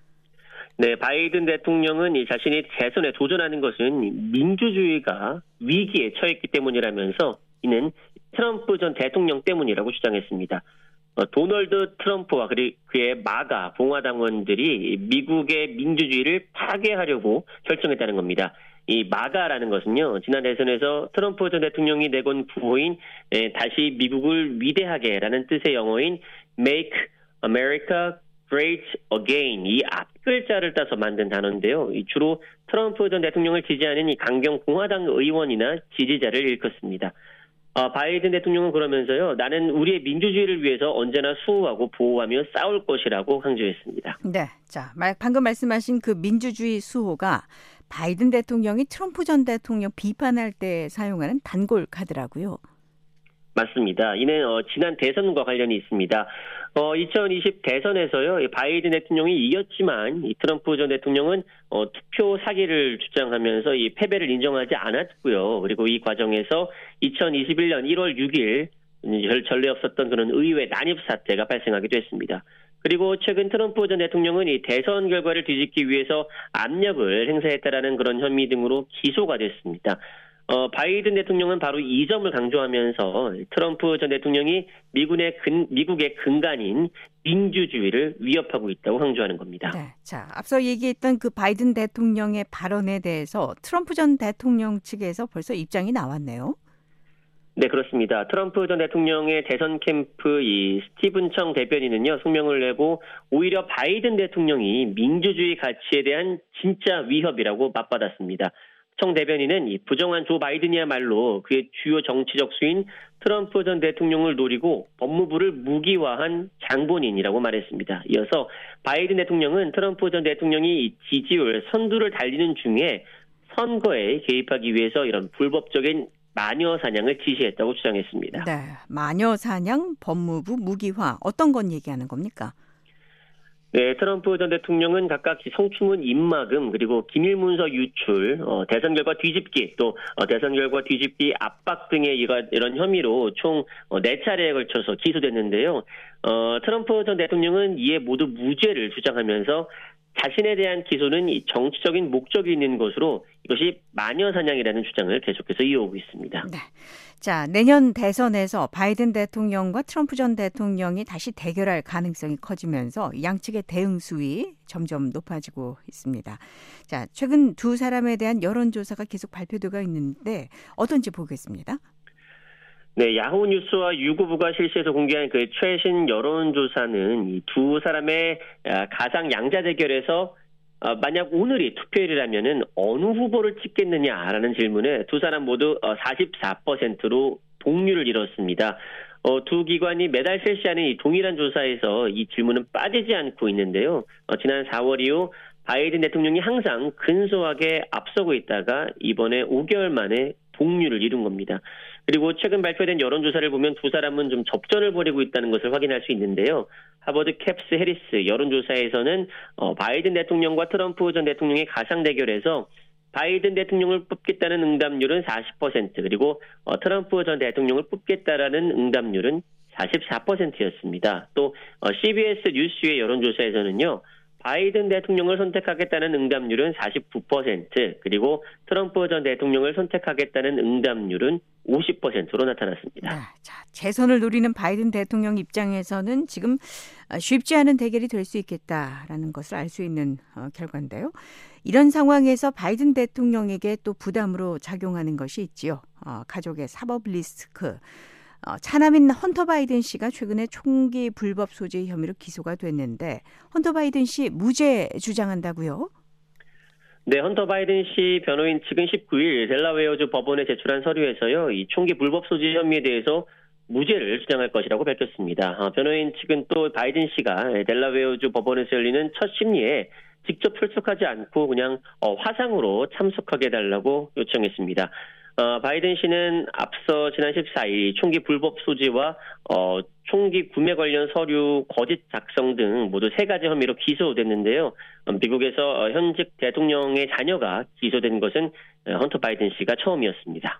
네, 바이든 대통령은 자신이 재선에 도전하는 것은 민주주의가 위기에 처했기 때문이라면서 이는 트럼프 전 대통령 때문이라고 주장했습니다. 도널드 트럼프와 그의 마가 공화당원들이 미국의 민주주의를 파괴하려고 결정했다는 겁니다. 이 마가라는 것은요, 지난 대선에서 트럼프 전 대통령이 내건 구호인 다시 미국을 위대하게라는 뜻의 영어인 Make America Great Again 이 앞글자를 따서 만든 단어인데요. 주로 트럼프 전 대통령을 지지하는 이 강경 공화당 의원이나 지지자를 일컫습니다. 바이든 대통령은 그러면서요, 나는 우리의 민주주의를 위해서 언제나 수호하고 보호하며 싸울 것이라고 강조했습니다. 네, 자, 방금 말씀하신 그 민주주의 수호가 바이든 대통령이 트럼프 전 대통령 비판할 때 사용하는 단골 카드라고요. 맞습니다. 이는 지난 대선과 관련이 있습니다. 2020 대선에서요, 바이든 대통령이 이겼지만 이 트럼프 전 대통령은 투표 사기를 주장하면서 이 패배를 인정하지 않았고요. 그리고 이 과정에서 2021년 1월 6일 전례 없었던 그런 의회 난입 사태가 발생하기도 했습니다. 그리고 최근 트럼프 전 대통령은 이 대선 결과를 뒤집기 위해서 압력을 행사했다라는 그런 혐의 등으로 기소가 됐습니다. 바이든 대통령은 바로 이 점을 강조하면서 트럼프 전 대통령이 미국의 근간인 민주주의를 위협하고 있다고 강조하는 겁니다. 네, 자, 앞서 얘기했던 그 바이든 대통령의 발언에 대해서 트럼프 전 대통령 측에서 벌써 입장이 나왔네요. 네, 그렇습니다. 트럼프 전 대통령의 대선 캠프 이 스티븐 청 대변인은요, 성명을 내고 오히려 바이든 대통령이 민주주의 가치에 대한 진짜 위협이라고 맞받았습니다. 청 대변인은 이 부정한 조 바이든이야말로 그의 주요 정치적 수인 트럼프 전 대통령을 노리고 법무부를 무기화한 장본인이라고 말했습니다. 이어서 바이든 대통령은 트럼프 전 대통령이 지지율 선두를 달리는 중에 선거에 개입하기 위해서 이런 불법적인 마녀 사냥을 지시했다고 주장했습니다. 네, 마녀 사냥, 법무부 무기화 어떤 건 얘기하는 겁니까? 네, 트럼프 전 대통령은 각각 성추문 입막음 그리고 기밀 문서 유출, 대선 결과 뒤집기 또 대선 결과 뒤집기 압박 등의 이런 혐의로 총 4차례에 걸쳐서 기소됐는데요. 트럼프 전 대통령은 이에 모두 무죄를 주장하면서 자신에 대한 기소는 이 정치적인 목적이 있는 것으로 이것이 마녀 사냥이라는 주장을 계속해서 이어오고 있습니다. 네. 자, 내년 대선에서 바이든 대통령과 트럼프 전 대통령이 다시 대결할 가능성이 커지면서 양측의 대응 수위 점점 높아지고 있습니다. 자, 최근 두 사람에 대한 여론조사가 계속 발표되고 있는데 어떤지 보겠습니다. 네, 야후 뉴스와 유고부가 실시해서 공개한 그 최신 여론조사는 이 두 사람의 가상 양자 대결에서 만약 오늘이 투표일이라면은 어느 후보를 찍겠느냐라는 질문에 두 사람 모두 44%로 동률을 이뤘습니다. 두 기관이 매달 실시하는 이 동일한 조사에서 이 질문은 빠지지 않고 있는데요. 지난 4월 이후 바이든 대통령이 항상 근소하게 앞서고 있다가 이번에 5개월 만에 동률을 이룬 겁니다. 그리고 최근 발표된 여론조사를 보면 두 사람은 좀 접전을 벌이고 있다는 것을 확인할 수 있는데요. 하버드 캡스 해리스 여론조사에서는 바이든 대통령과 트럼프 전 대통령의 가상 대결에서 바이든 대통령을 뽑겠다는 응답률은 40% 그리고 트럼프 전 대통령을 뽑겠다라는 응답률은 44%였습니다. 또 CBS 뉴스의 여론조사에서는요. 바이든 대통령을 선택하겠다는 응답률은 49% 그리고 트럼프 전 대통령을 선택하겠다는 응답률은 50%로 나타났습니다. 네, 자, 재선을 노리는 바이든 대통령 입장에서는 지금 쉽지 않은 대결이 될 수 있겠다라는 것을 알 수 있는 결과인데요. 이런 상황에서 바이든 대통령에게 또 부담으로 작용하는 것이 있지요. 가족의 사법 리스크. 차남인 헌터 바이든 씨가 최근에 총기 불법 소지 혐의로 기소가 됐는데 헌터 바이든 씨 무죄 주장한다고요? 네, 헌터 바이든 씨 변호인 측은 19일 델라웨어주 법원에 제출한 서류에서요, 이 총기 불법 소지 혐의에 대해서 무죄를 주장할 것이라고 밝혔습니다. 변호인 측은 또 바이든 씨가 델라웨어주 법원에서 열리는 첫 심리에 직접 출석하지 않고 그냥 화상으로 참석하게 해달라고 요청했습니다. 바이든 씨는 앞서 지난 14일 총기 불법 소지와 총기 구매 관련 서류 거짓 작성 등 모두 3가지 혐의로 기소됐는데요. 미국에서 현직 대통령의 자녀가 기소된 것은 헌터 바이든 씨가 처음이었습니다.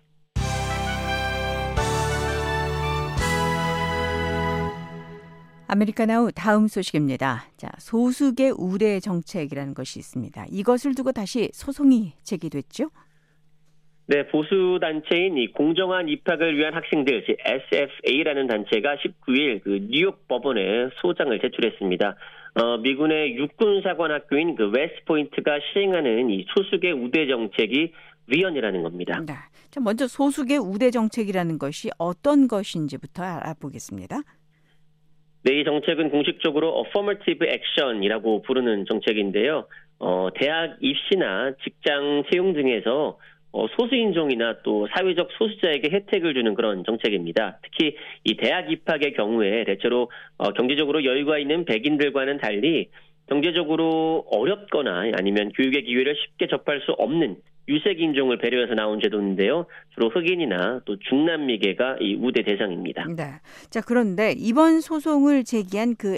아메리카나우 다음 소식입니다. 자, 소수계 우대 정책이라는 것이 있습니다. 이것을 두고 다시 소송이 제기됐죠? 네, 보수 단체인 이 공정한 입학을 위한 학생들, SFA라는 단체가 19일 그 뉴욕 법원에 소장을 제출했습니다. 미군의 육군 사관학교인 그 웨스트포인트가 시행하는 이 소수계 우대 정책이 위헌이라는 겁니다. 네. 자, 먼저 소수계 우대 정책이라는 것이 어떤 것인지부터 알아보겠습니다. 네, 이 정책은 공식적으로 Affirmative Action이라고 부르는 정책인데요. 대학 입시나 직장 채용 등에서 소수인종이나 또 사회적 소수자에게 혜택을 주는 그런 정책입니다. 특히 이 대학 입학의 경우에 대체로 경제적으로 여유가 있는 백인들과는 달리 경제적으로 어렵거나 아니면 교육의 기회를 쉽게 접할 수 없는 유색 인종을 배려해서 나온 제도인데요. 주로 흑인이나 또 중남미계가 이 우대 대상입니다. 네. 자, 그런데 이번 소송을 제기한 그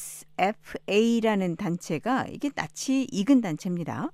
SFA라는 단체가 이게 낯이 익은 단체입니다.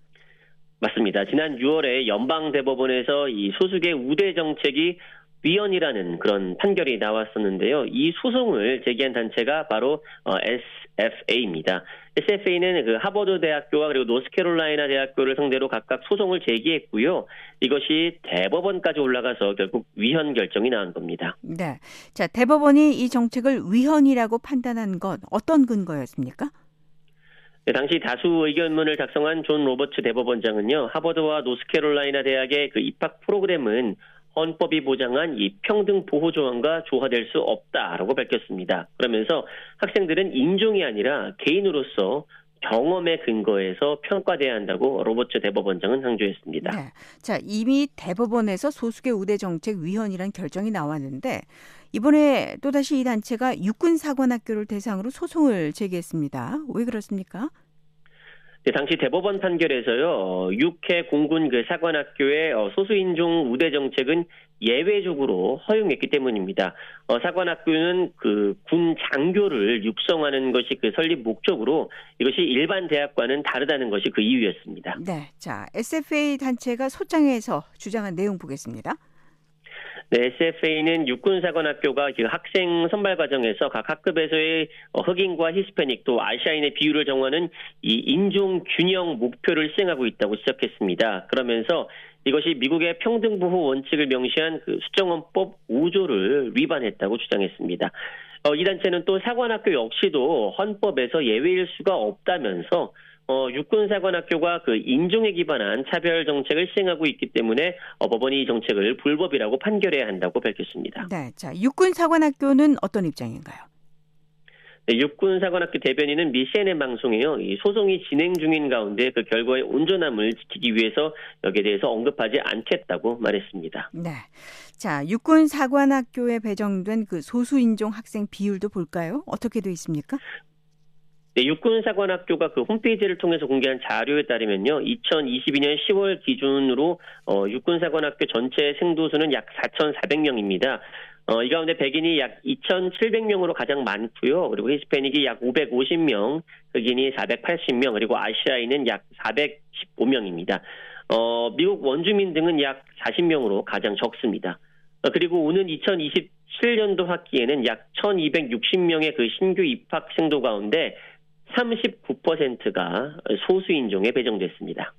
맞습니다. 지난 6월에 연방대법원에서 이 소수계 우대 정책이 위헌이라는 그런 판결이 나왔었는데요. 이 소송을 제기한 단체가 바로 SFA입니다. SFA는 그 하버드 대학교와 그리고 노스캐롤라이나 대학교를 상대로 각각 소송을 제기했고요. 이것이 대법원까지 올라가서 결국 위헌 결정이 나온 겁니다. 네. 자, 대법원이 이 정책을 위헌이라고 판단한 건 어떤 근거였습니까? 네, 당시 다수 의견문을 작성한 존 로버츠 대법원장은요, 하버드와 노스캐롤라이나 대학의 그 입학 프로그램은 헌법이 보장한 이 평등 보호 조항과 조화될 수 없다라고 밝혔습니다. 그러면서 학생들은 인종이 아니라 개인으로서 경험에 근거해서 평가돼야 한다고 로버츠 대법원장은 강조했습니다. 네. 자, 이미 대법원에서 소수계 우대 정책 위헌이란 결정이 나왔는데 이번에 또다시 이 단체가 육군사관학교를 대상으로 소송을 제기했습니다. 왜 그렇습니까? 네, 당시 대법원 판결에서요, 6회 공군 그 사관학교의 소수인종 우대 정책은 예외적으로 허용했기 때문입니다. 사관학교는 그 군 장교를 육성하는 것이 그 설립 목적으로 이것이 일반 대학과는 다르다는 것이 그 이유였습니다. 네, 자, SFA 단체가 소장에서 주장한 내용 보겠습니다. 네, SFA는 육군사관학교가 그 학생 선발 과정에서 각 학급에서의 흑인과 히스패닉 또 아시아인의 비율을 정하는 이 인종 균형 목표를 시행하고 있다고 지적했습니다. 그러면서 이것이 미국의 평등보호 원칙을 명시한 그 수정헌법 5조를 위반했다고 주장했습니다. 이 단체는 또 사관학교 역시도 헌법에서 예외일 수가 없다면서 육군사관학교가 그 인종에 기반한 차별 정책을 시행하고 있기 때문에 법원이 이 정책을 불법이라고 판결해야 한다고 밝혔습니다. 네, 자, 육군사관학교는 어떤 입장인가요? 네, 육군사관학교 대변인은 미 CNN 방송에요. 이 소송이 진행 중인 가운데 그 결과의 온전함을 지키기 위해서 여기에 대해서 언급하지 않겠다고 말했습니다. 네. 자, 육군사관학교에 배정된 그 소수인종 학생 비율도 볼까요? 어떻게 돼 있습니까? 네, 육군사관학교가 그 홈페이지를 통해서 공개한 자료에 따르면요, 2022년 10월 기준으로 육군사관학교 전체 생도수는 약 4,400명입니다. 이 가운데 백인이 약 2,700명으로 가장 많고요. 그리고 히스패닉이 약 550명, 흑인이 480명, 그리고 아시아인은 약 415명입니다. 미국 원주민 등은 약 40명으로 가장 적습니다. 그리고 오는 2027년도 학기에는 약 1,260명의 그 신규 입학생도 가운데 39%가 소수인종에 배정됐습니다.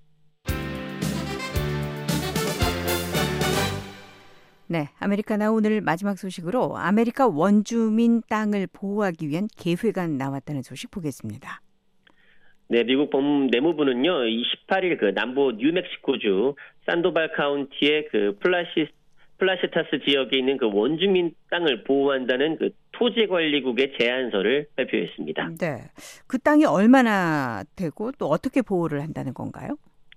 네, 아메리카나 오늘 마지막 소식으로 아메리카 원주민 땅을 보호하기 위한 계획안 나왔다는 소식 보겠습니다. 네, 미국 내무부는요, 28일 그 남부 뉴멕시코주 산도발 카운티의 그 플라시타스 지역에 있는 그 원주민 땅을 보호한다는 그 토지관리국의 제안서를 발표했습니다. 네, 그 땅이 얼마나 되고 또 어떻게 보호를 한다는 건가요?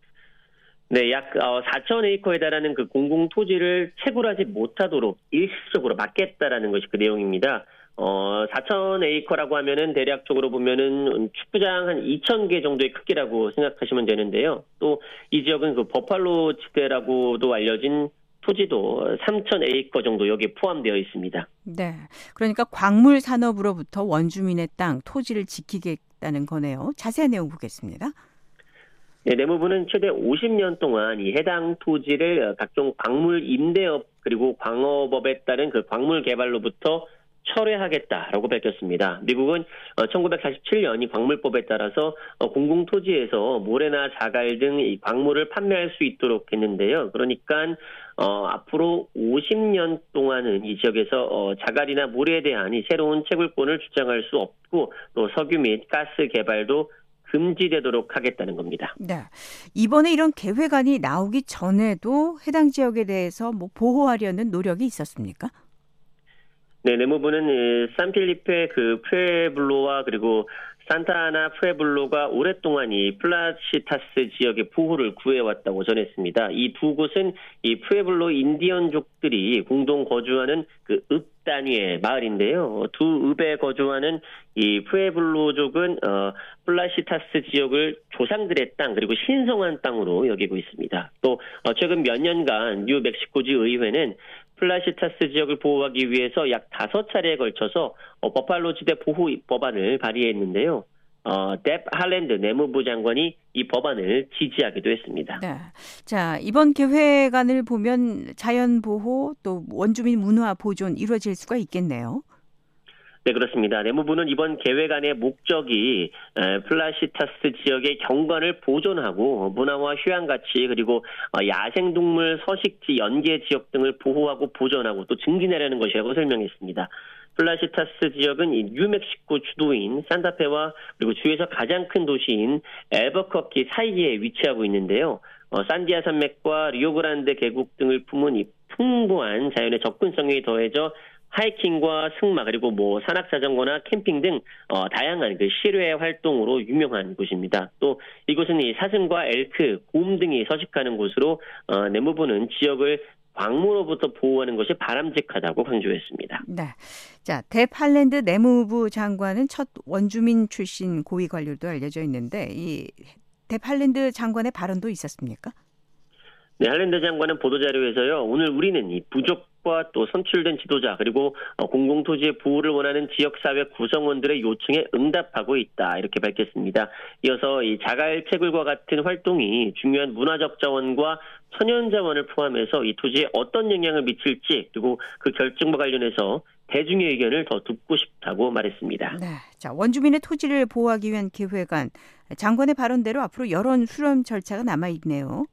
네, 약 4,000에이커에 달하는 그 공공 토지를 채굴하지 못하도록 일시적으로 막겠다라는 것이 그 내용입니다. 4,000에이커라고 하면은 대략적으로 보면은 축구장 한 2,000개 정도의 크기라고 생각하시면 되는데요. 또 이 지역은 그 버팔로 지대라고도 알려진 토지도 3,000에이커 정도 여기에 포함되어 있습니다. 네, 그러니까 광물 산업으로부터 원주민의 땅, 토지를 지키겠다는 거네요. 자세한 내용 보겠습니다. 네, 내무부는 최대 50년 동안 이 해당 토지를 각종 광물 임대업 그리고 광업업에 따른 그 광물 개발로부터 철회하겠다라고 밝혔습니다. 미국은 1947년 이 광물법에 따라서 공공 토지에서 모래나 자갈 등 이 광물을 판매할 수 있도록 했는데요. 그러니까 앞으로 50년 동안은 이 지역에서 자갈이나 모래에 대한 이 새로운 채굴권을 주장할 수 없고 또 석유 및 가스 개발도 금지되도록 하겠다는 겁니다. 네, 이번에 이런 계획안이 나오기 전에도 해당 지역에 대해서 보호하려는 노력이 있었습니까? 네, 내무부는 산필리페 그 푸에블로와 그리고 산타아나 푸에블로가 오랫동안 이 플라시타스 지역의 보호를 구해왔다고 전했습니다. 이 두 곳은 이 푸에블로 인디언족들이 공동 거주하는 그 읍 단위의 마을인데요. 두 읍에 거주하는 이 푸에블로족은 플라시타스 지역을 조상들의 땅 그리고 신성한 땅으로 여기고 있습니다. 또 최근 몇 년간 뉴멕시코주 의회는 플라시타스 지역을 보호하기 위해서 약 5차례에 걸쳐서 버팔로 지대 보호 법안을 발의했는데요. 뎁 할랜드 내무부 장관이 이 법안을 지지하기도 했습니다. 네. 자, 이번 계획안을 보면 자연 보호 또 원주민 문화 보존 이루어질 수가 있겠네요. 네, 그렇습니다. 내무부는 이번 계획안의 목적이 플라시타스 지역의 경관을 보존하고 문화와 휴양 가치 그리고 야생동물 서식지 연계 지역 등을 보호하고 보존하고 또 증진하려는 것이라고 설명했습니다. 플라시타스 지역은 이 뉴멕시코 주도인 산타페와 그리고 주에서 가장 큰 도시인 엘버커키 사이에 위치하고 있는데요. 산디아 산맥과 리오그란데 계곡 등을 품은 이 풍부한 자연의 접근성이 더해져 하이킹과 승마 그리고 산악 자전거나 캠핑 등 다양한 그 실외 활동으로 유명한 곳입니다. 또 이곳은 이 사슴과 엘크, 곰 등이 서식하는 곳으로 내무부는 지역을 광물로부터 보호하는 것이 바람직하다고 강조했습니다. 네, 자 뎁 할랜드 내무부 장관은 첫 원주민 출신 고위 관료도 알려져 있는데 이 뎁 할랜드 장관의 발언도 있었습니까? 네, 할랜드 장관은 보도자료에서요. 오늘 우리는 이 부족과 또 선출된 지도자 그리고 공공토지의 보호를 원하는 지역사회 구성원들의 요청에 응답하고 있다 이렇게 밝혔습니다. 이어서 이 자갈 채굴과 같은 활동이 중요한 문화적 자원과 천연 자원을 포함해서 이 토지에 어떤 영향을 미칠지 그리고 그 결정과 관련해서 대중의 의견을 더 듣고 싶다고 말했습니다. 네, 자 원주민의 토지를 보호하기 위한 계획안 장관의 발언대로 앞으로 여론 수렴 절차가 남아 있네요.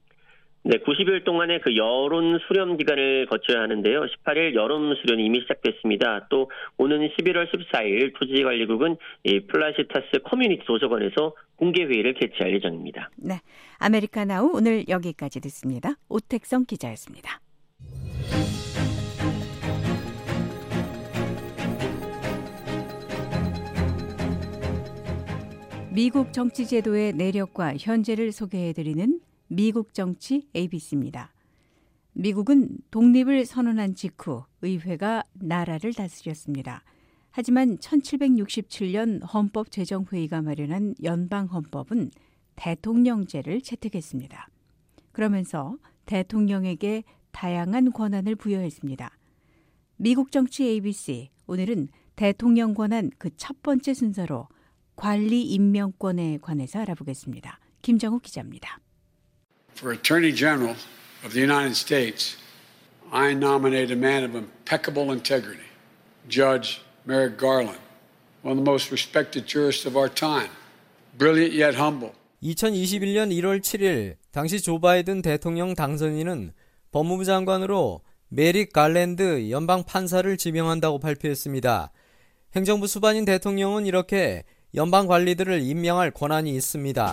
네, 90일 동안의 그 여론 수렴 기간을 거쳐야 하는데요. 18일 여론 수렴이 이미 시작됐습니다. 또 오는 11월 14일 토지관리국은 이 플라시타스 커뮤니티 도서관에서 공개 회의를 개최할 예정입니다. 네, 아메리카나우 오늘 여기까지 듣습니다. 오택성 기자였습니다. 미국 정치 제도의 내력과 현재를 소개해드리는 미국 정치 ABC입니다. 미국은 독립을 선언한 직후 의회가 나라를 다스렸습니다. 하지만 1767년 헌법제정회의가 마련한 연방헌법은 대통령제를 채택했습니다. 그러면서 대통령에게 다양한 권한을 부여했습니다. 미국 정치 ABC, 오늘은 대통령 권한 그 첫 번째 순서로 관리 임명권에 관해서 알아보겠습니다. 김정욱 기자입니다. For Attorney General of the United States, I nominate a man of impeccable integrity, Judge Merrick Garland, one of the most respected jurists of our time, brilliant yet humble. 2021년 1월 7일 당시 조 바이든 대통령 당선인은 법무부 장관으로 메릭 갈랜드 연방 판사를 지명한다고 발표했습니다. 행정부 수반인 대통령은 이렇게 연방 관리들을 임명할 권한이 있습니다.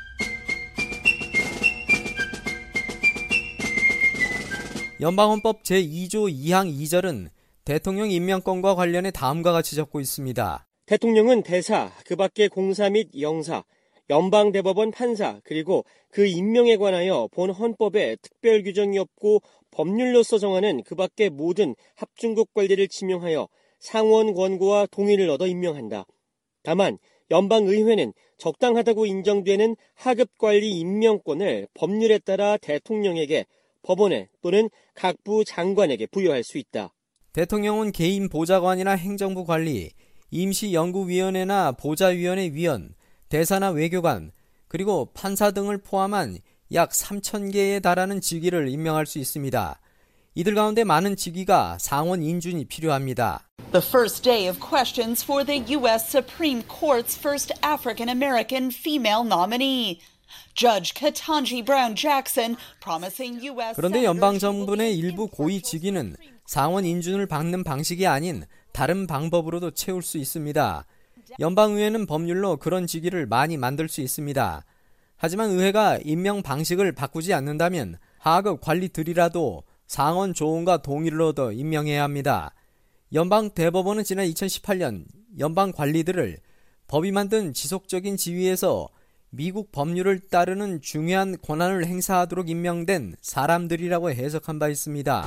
연방헌법 제2조 2항 2절은 대통령 임명권과 관련해 다음과 같이 적고 있습니다. 대통령은 대사, 그 밖의 공사 및 영사, 연방대법원 판사, 그리고 그 임명에 관하여 본 헌법에 특별 규정이 없고 법률로서 정하는 그 밖의 모든 합중국 관리를 지명하여 상원 권고와 동의를 얻어 임명한다. 다만 연방의회는 적당하다고 인정되는 하급관리 임명권을 법률에 따라 대통령에게, 법원에 또는 각부 장관에게 부여할 수 있다. 대통령은 개인 보좌관이나 행정부 관리, 임시연구위원회나 보좌위원회 위원, 대사나 외교관, 그리고 판사 등을 포함한 약 3,000개에 달하는 직위를 임명할 수 있습니다. 이들 가운데 많은 직위가 상원 인준이 필요합니다. The first day of questions for the U.S. Supreme Court's first African-American female nominee. Judge Ketanji Brown Jackson promising U.S. 그런데 연방정부 내 일부 고위 직위는 상원 인준을 받는 방식이 아닌 다른 방법으로도 채울 수 있습니다. 연방의회는 법률로 그런 직위를 많이 만들 수 있습니다. 하지만 의회가 임명 방식을 바꾸지 않는다면 하급 관리들이라도 상원 조언과 동의를 얻어 임명해야 합니다. 연방대법원은 지난 2018년 연방 관리들을 법이 만든 지속적인 지위에서 미국 법률을 따르는 중요한 권한을 행사하도록 임명된 사람들이라고 해석한 바 있습니다.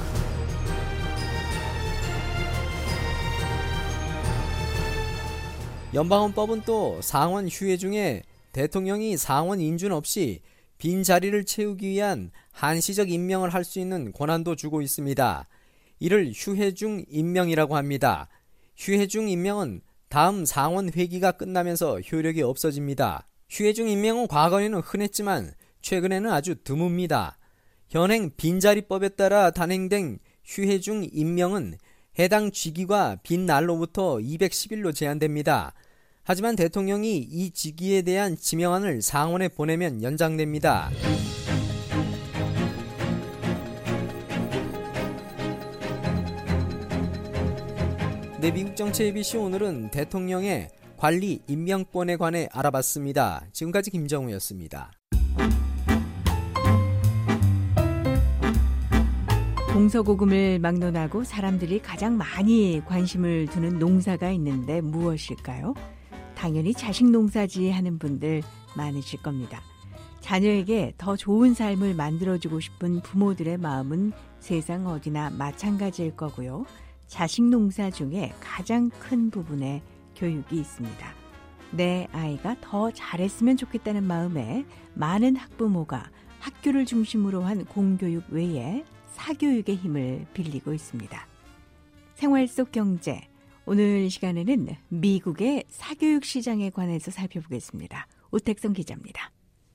연방헌법은 또 상원 휴회 중에 대통령이 상원 인준 없이 빈 자리를 채우기 위한 한시적 임명을 할 수 있는 권한도 주고 있습니다. 이를 휴회 중 임명이라고 합니다. 휴회 중 임명은 다음 상원 회기가 끝나면서 효력이 없어집니다. 휴회 중 임명은 과거에는 흔했지만 최근에는 아주 드뭅니다. 현행 빈자리법에 따라 단행된 휴회 중 임명은 해당 직위가 빈 날로부터 210일로 제한됩니다. 하지만 대통령이 이 직위에 대한 지명안을 상원에 보내면 연장됩니다. 네, 미국 정치 ABC 오늘은 대통령의 관리 임명권에 관해 알아봤습니다. 지금까지 김정우였습니다. 동서고금을 막론하고 사람들이 가장 많이 관심을 두는 농사가 있는데 무엇일까요? 당연히 자식 농사지 하는 분들 많으실 겁니다. 자녀에게 더 좋은 삶을 만들어주고 싶은 부모들의 마음은 세상 어디나 마찬가지일 거고요. 자식 농사 중에 가장 큰 부분에 교육이 있습니다. 내 아이가 더 잘했으면 좋겠다는 마음에 많은 학부모가 학교를 중심으로 한 공교육 외에 사교육의 힘을 빌리고 있습니다. 생활 속 경제, 오늘 시간에는 미국의 사교육 시장에 관해서 살펴보겠습니다. 오택성 기자입니다.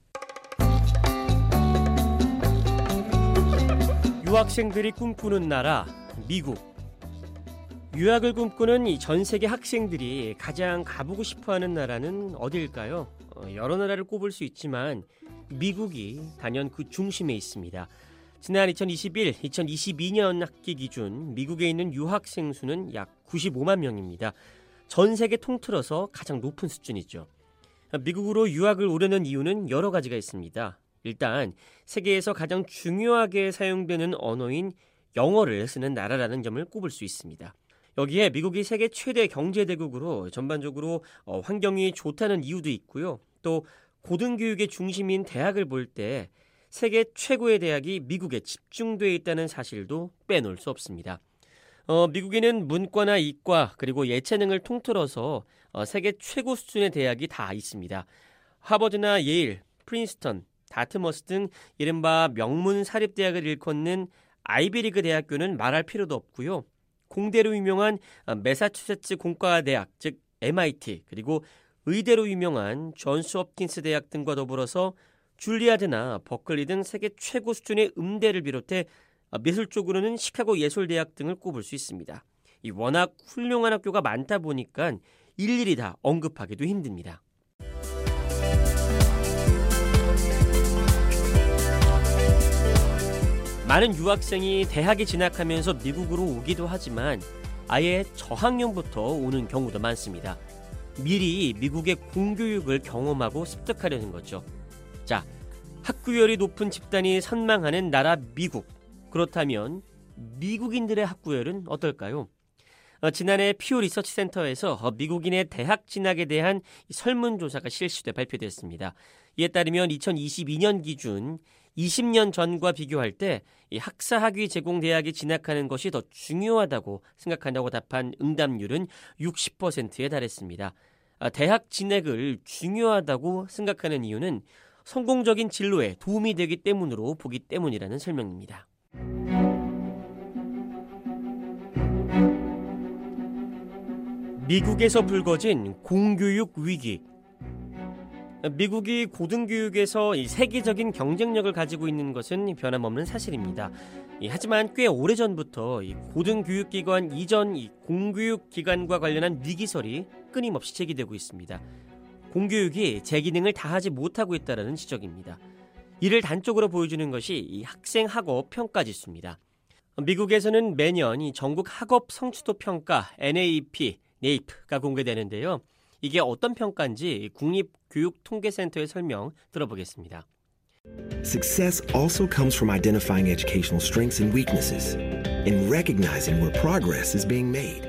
유학생들이 꿈꾸는 나라, 미국. 유학을 꿈꾸는 이 전 세계 학생들이 가장 가보고 싶어하는 나라는 어디일까요? 여러 나라를 꼽을 수 있지만 미국이 단연 그 중심에 있습니다. 지난 2022년 학기 기준 미국에 있는 유학생 수는 약 95만 명입니다. 전 세계 통틀어서 가장 높은 수준이죠. 미국으로 유학을 오려는 이유는 여러 가지가 있습니다. 일단 세계에서 가장 중요하게 사용되는 언어인 영어를 쓰는 나라라는 점을 꼽을 수 있습니다. 여기에 미국이 세계 최대 경제대국으로 전반적으로 환경이 좋다는 이유도 있고요. 또 고등교육의 중심인 대학을 볼 때 세계 최고의 대학이 미국에 집중되어 있다는 사실도 빼놓을 수 없습니다. 미국에는 문과나 이과 그리고 예체능을 통틀어서 세계 최고 수준의 대학이 다 있습니다. 하버드나 예일, 프린스턴, 다트머스 등 이른바 명문 사립대학을 일컫는 아이비리그 대학교는 말할 필요도 없고요. 공대로 유명한 매사추세츠 공과대학, 즉 MIT, 그리고 의대로 유명한 존스 홉킨스 대학 등과 더불어서 줄리아드나 버클리 등 세계 최고 수준의 음대를 비롯해 미술 쪽으로는 시카고 예술대학 등을 꼽을 수 있습니다. 이 워낙 훌륭한 학교가 많다 보니까 일일이 다 언급하기도 힘듭니다. 많은 유학생이 대학에 진학하면서 미국으로 오기도 하지만 아예 저학년부터 오는 경우도 많습니다. 미리 미국의 공교육을 경험하고 습득하려는 거죠. 자, 학구열이 높은 집단이 선망하는 나라 미국. 그렇다면 미국인들의 학구열은 어떨까요? 지난해 피오 리서치 센터에서 미국인의 대학 진학에 대한 설문조사가 실시돼 발표됐습니다. 이에 따르면 2022년 기준 20년 전과 비교할 때 이 학사학위 제공 대학에 진학하는 것이 더 중요하다고 생각한다고 답한 응답률은 60%에 달했습니다. 대학 진학을 중요하다고 생각하는 이유는 성공적인 진로에 도움이 되기 때문으로 보기 때문이라는 설명입니다. 미국에서 불거진 공교육 위기. 미국이 고등교육에서 세계적인 경쟁력을 가지고 있는 것은 변함없는 사실입니다. 하지만 꽤 오래전부터 고등교육기관 이전 공교육기관과 관련한 위기설이 끊임없이 제기되고 있습니다. 공교육이 제 기능을 다하지 못하고 있다는 지적입니다. 이를 단적으로 보여주는 것이 학생 학업 평가 지수입니다. 미국에서는 매년 전국 학업 성취도 평가 NAP가 공개되는데요. 이게 어떤 평가인지 국립교육통계센터의 설명 들어보겠습니다. Success also comes from identifying educational strengths and weaknesses and recognizing where progress is being made.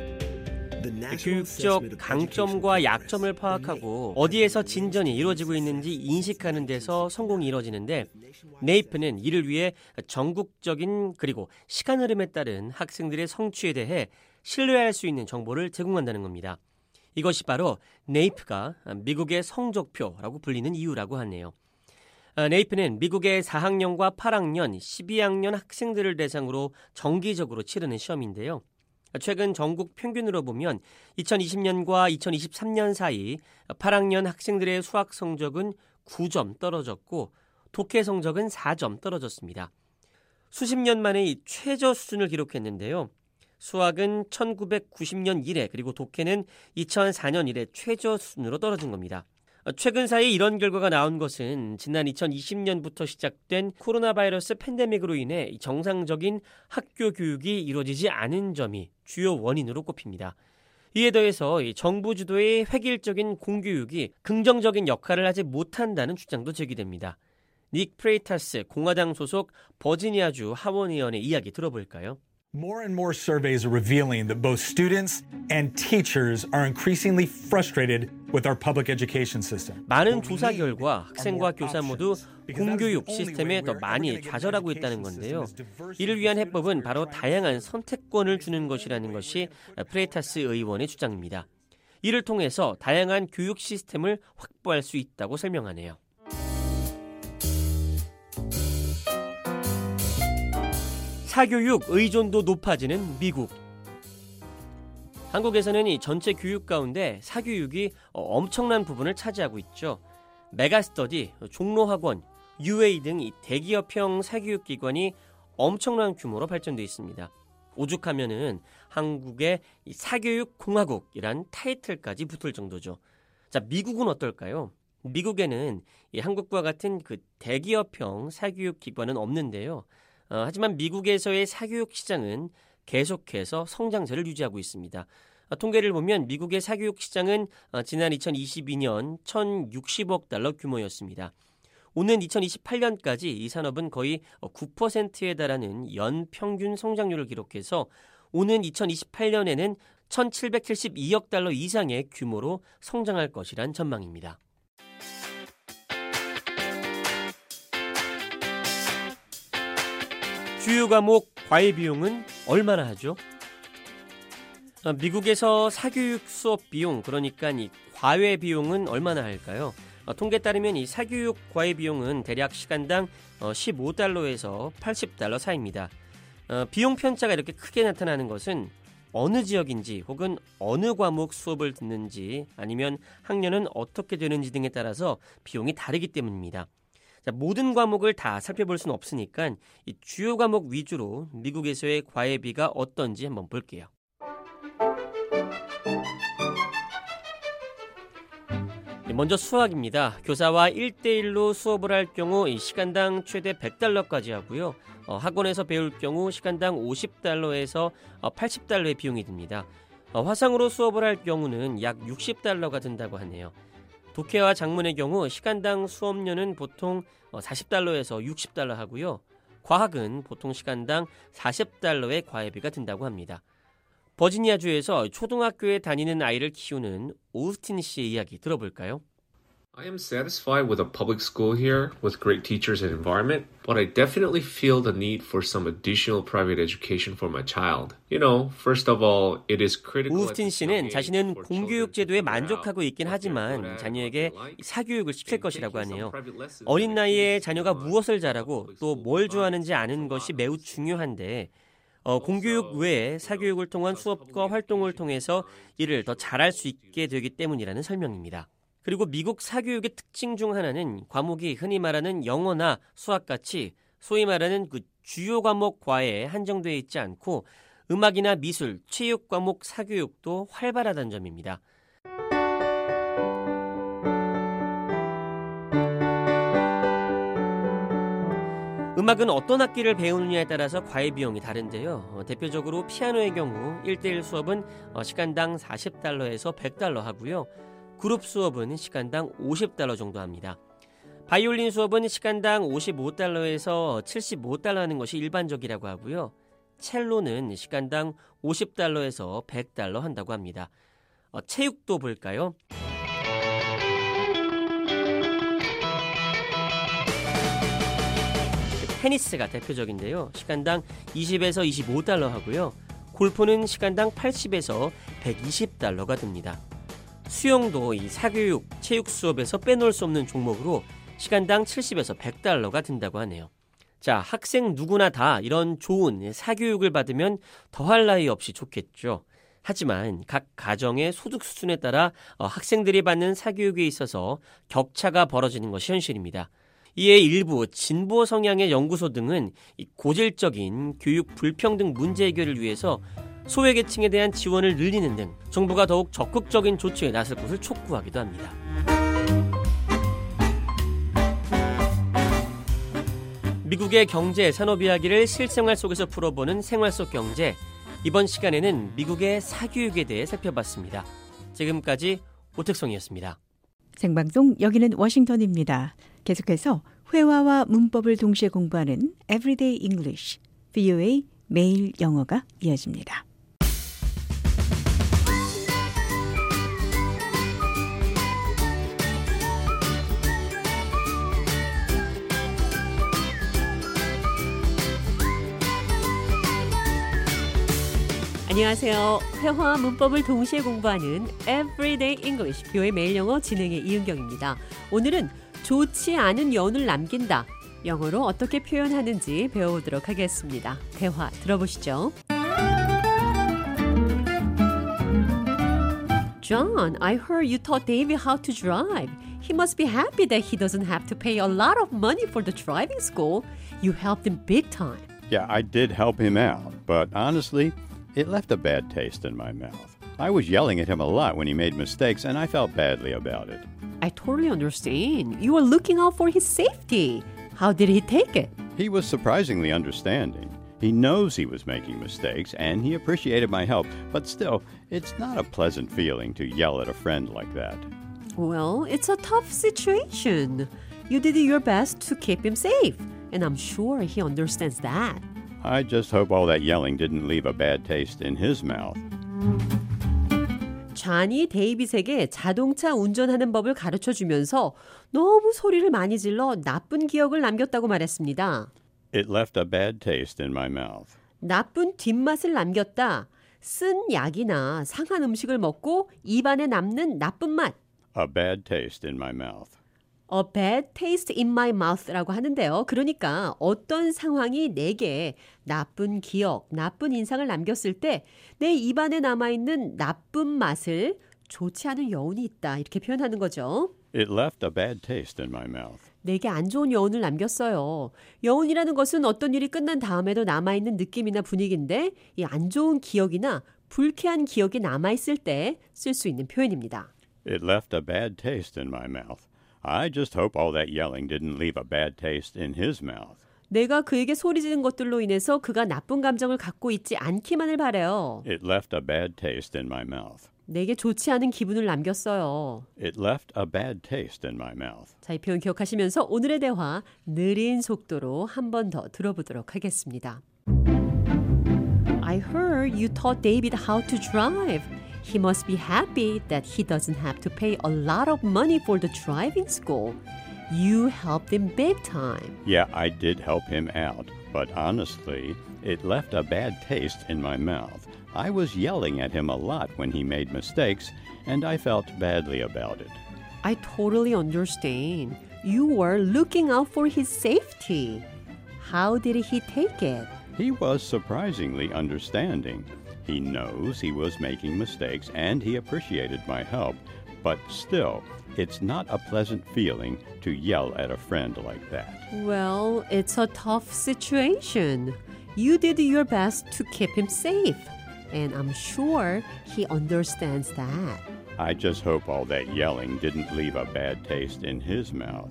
교육적 강점과 약점을 파악하고 어디에서 진전이 이루어지고 있는지 인식하는 데서 성공이 이루어지는데 네이프는 이를 위해 전국적인 그리고 시간 흐름에 따른 학생들의 성취에 대해 신뢰할 수 있는 정보를 제공한다는 겁니다. 이것이 바로 네이프가 미국의 성적표라고 불리는 이유라고 하네요. 네이프는 미국의 4학년과 8학년, 12학년 학생들을 대상으로 정기적으로 치르는 시험인데요. 최근 전국 평균으로 보면 2020년과 2023년 사이 8학년 학생들의 수학 성적은 9점 떨어졌고 독해 성적은 4점 떨어졌습니다. 수십 년 만에 이 최저 수준을 기록했는데요. 수학은 1990년 이래 그리고 독해는 2004년 이래 최저 수준으로 떨어진 겁니다. 최근 사이 이런 결과가 나온 것은 지난 2020년부터 시작된 코로나 바이러스 팬데믹으로 인해 정상적인 학교 교육이 이루어지지 않은 점이 주요 원인으로 꼽힙니다. 이에 더해서 정부 주도의 획일적인 공교육이 긍정적인 역할을 하지 못한다는 주장도 제기됩니다. 닉 프레이타스 공화당 소속 버지니아주 하원 의원의 이야기 들어볼까요? More and more surveys are revealing that both students and teachers are increasingly frustrated with our public education system. 많은 조사 결과 학생과 교사 모두 공교육 시스템에 더 많이 좌절하고 있다는 건데요. 이를 위한 해법은 바로 다양한 선택권을 주는 것이라는 것이 프레이타스 의원의 주장입니다. 이를 통해서 다양한 교육 시스템을 확보할 수 있다고 설명하네요. 사교육 의존도 높아지는 미국. 한국에서는 이 전체 교육 가운데 사교육이 엄청난 부분을 차지하고 있죠. 메가스터디, 종로학원, UA 등 이 대기업형 사교육기관이 엄청난 규모로 발전돼 있습니다. 오죽하면은 한국의 이 사교육공화국이란 타이틀까지 붙을 정도죠. 자, 미국은 어떨까요? 미국에는 이 한국과 같은 그 대기업형 사교육기관은 없는데요. 하지만 미국에서의 사교육 시장은 계속해서 성장세를 유지하고 있습니다. 통계를 보면 미국의 사교육 시장은 지난 2022년 1,060억 달러 규모였습니다. 오는 2028년까지 이 산업은 거의 9%에 달하는 연평균 성장률을 기록해서 오는 2028년에는 $1,772억 달러 이상의 규모로 성장할 것이란 전망입니다. 주요 과목 과외 비용은 얼마나 하죠? 미국에서 사교육 수업 비용, 그러니까 이 과외 비용은 얼마나 할까요? 통계에 따르면 이 사교육 과외 비용은 대략 시간당 $15에서 $80 사이입니다. 비용 편차가 이렇게 크게 나타나는 것은 어느 지역인지 혹은 어느 과목 수업을 듣는지 아니면 학년은 어떻게 되는지 등에 따라서 비용이 다르기 때문입니다. 자, 모든 과목을 다 살펴볼 수는 없으니까 이 주요 과목 위주로 미국에서의 과외비가 어떤지 한번 볼게요. 먼저 수학입니다. 교사와 1대1로 수업을 할 경우 이 시간당 최대 $100까지 하고요. 학원에서 배울 경우 시간당 $50에서 $80의 비용이 듭니다. 화상으로 수업을 할 경우는 약 $60가 든다고 하네요. 독해와 작문의 경우 시간당 수업료는 보통 $40에서 $60 하고요. 과학은 보통 시간당 $40의 과외비가 든다고 합니다. 버지니아주에서 초등학교에 다니는 아이를 키우는 오스틴 씨의 이야기 들어볼까요? I am satisfied with a public school here with great teachers and environment, but I definitely feel the need for some additional private education for my child. You know, first of all, it is critical. 오스틴 씨는 자신은 공교육 제도에 만족하고 있긴 하지만 자녀에게 사교육을 시킬 것이라고 하네요. 어린 나이에 자녀가 무엇을 잘하고 또 뭘 좋아하는지 아는 것이 매우 중요한데 공교육 외에 사교육을 통한 수업과 활동을 통해서 이를 더 잘할 수 있게 되기 때문이라는 설명입니다. 그리고 미국 사교육의 특징 중 하나는 과목이 흔히 말하는 영어나 수학같이 소위 말하는 그 주요 과목 과외에 한정되어 있지 않고 음악이나 미술, 체육 과목 사교육도 활발하다는 점입니다. 음악은 어떤 악기를 배우느냐에 따라서 과외 비용이 다른데요. 대표적으로 피아노의 경우 1대1 수업은 시간당 $40에서 $100 하고요. 그룹 수업은 시간당 $50 정도 합니다. 바이올린 수업은 시간당 $55에서 $75 하는 것이 일반적이라고 하고요. 첼로는 시간당 $50에서 $100 한다고 합니다. 체육도 볼까요? 테니스가 대표적인데요. 시간당 $20에서 $25 하고요. 골프는 시간당 $80에서 $120가 듭니다. 수영도 이 사교육, 체육 수업에서 빼놓을 수 없는 종목으로 시간당 $70에서 $100가 든다고 하네요. 자, 학생 누구나 다 이런 좋은 사교육을 받으면 더할 나위 없이 좋겠죠. 하지만 각 가정의 소득 수준에 따라 학생들이 받는 사교육에 있어서 격차가 벌어지는 것이 현실입니다. 이에 일부 진보 성향의 연구소 등은 고질적인 교육 불평등 문제 해결을 위해서 소외계층에 대한 지원을 늘리는 등 정부가 더욱 적극적인 조치에 나설 것을 촉구하기도 합니다. 미국의 경제, 산업 이야기를 실생활 속에서 풀어보는 생활 속 경제. 이번 시간에는 미국의 사교육에 대해 살펴봤습니다. 지금까지 오택성이었습니다. 생방송 여기는 워싱턴입니다. 계속해서 회화와 문법을 동시에 공부하는 Everyday English, VOA 매일 영어가 이어집니다. 안녕하세요. 회화와 문법을 동시에 공부하는 Everyday English, VOA 매일 영어 진행의 이은경입니다. 오늘은 좋지 않은 여운을 남긴다. 영어로 어떻게 표현하는지 배워보도록 하겠습니다. 대화 들어보시죠. John, I heard you taught David how to drive. He must be happy that he doesn't have to pay a lot of money for the driving school. You helped him big time. Yeah, I did help him out, but honestly, it left a bad taste in my mouth. I was yelling at him a lot when he made mistakes, and I felt badly about it. I totally understand. You were looking out for his safety. How did he take it? He was surprisingly understanding. He knows he was making mistakes, and he appreciated my help, but still, it's not a pleasant feeling to yell at a friend like that. Well, it's a tough situation. You did your best to keep him safe, and I'm sure he understands that. I just hope all that yelling didn't leave a bad taste in his mouth. 존이 데이빗에게 자동차 운전하는 법을 가르쳐주면서 너무 소리를 많이 질러 나쁜 기억을 남겼다고 말했습니다. It left a bad taste in my mouth. 나쁜 뒷맛을 남겼다. 쓴 약이나 상한 음식을 먹고 입안에 남는 나쁜 맛. A bad taste in my mouth. A bad taste in my mouth라고 하는데요. 그러니까 어떤 상황이 내게 나쁜 기억, 나쁜 인상을 남겼을 때 내 입안에 남아있는 나쁜 맛을 좋지 않은 여운이 있다. 이렇게 표현하는 거죠. It left a bad taste in my mouth. 내게 안 좋은 여운을 남겼어요. 여운이라는 것은 어떤 일이 끝난 다음에도 남아있는 느낌이나 분위기인데 이 안 좋은 기억이나 불쾌한 기억이 남아있을 때 쓸 수 있는 표현입니다. It left a bad taste in my mouth. I just hope all that yelling didn't leave a bad taste in his mouth. 내가 그에게 소리 지른 것들로 인해서 그가 나쁜 감정을 갖고 있지 않기만을 바라요. It left a bad taste in my mouth. 내게 좋지 않은 기분을 남겼어요. It left a bad taste in my mouth. 자, 이 표현 기억하시면서 오늘의 대화 느린 속도로 한 번 더 들어보도록 하겠습니다. I heard you taught David how to drive. He must be happy that he doesn't have to pay a lot of money for the driving school. You helped him big time. Yeah, I did help him out, but honestly, it left a bad taste in my mouth. I was yelling at him a lot when he made mistakes, and I felt badly about it. I totally understand. You were looking out for his safety. How did he take it? He was surprisingly understanding. He knows he was making mistakes, and he appreciated my help, but still, it's not a pleasant feeling to yell at a friend like that. Well, it's a tough situation. You did your best to keep him safe, and I'm sure he understands that. I just hope all that yelling didn't leave a bad taste in his mouth.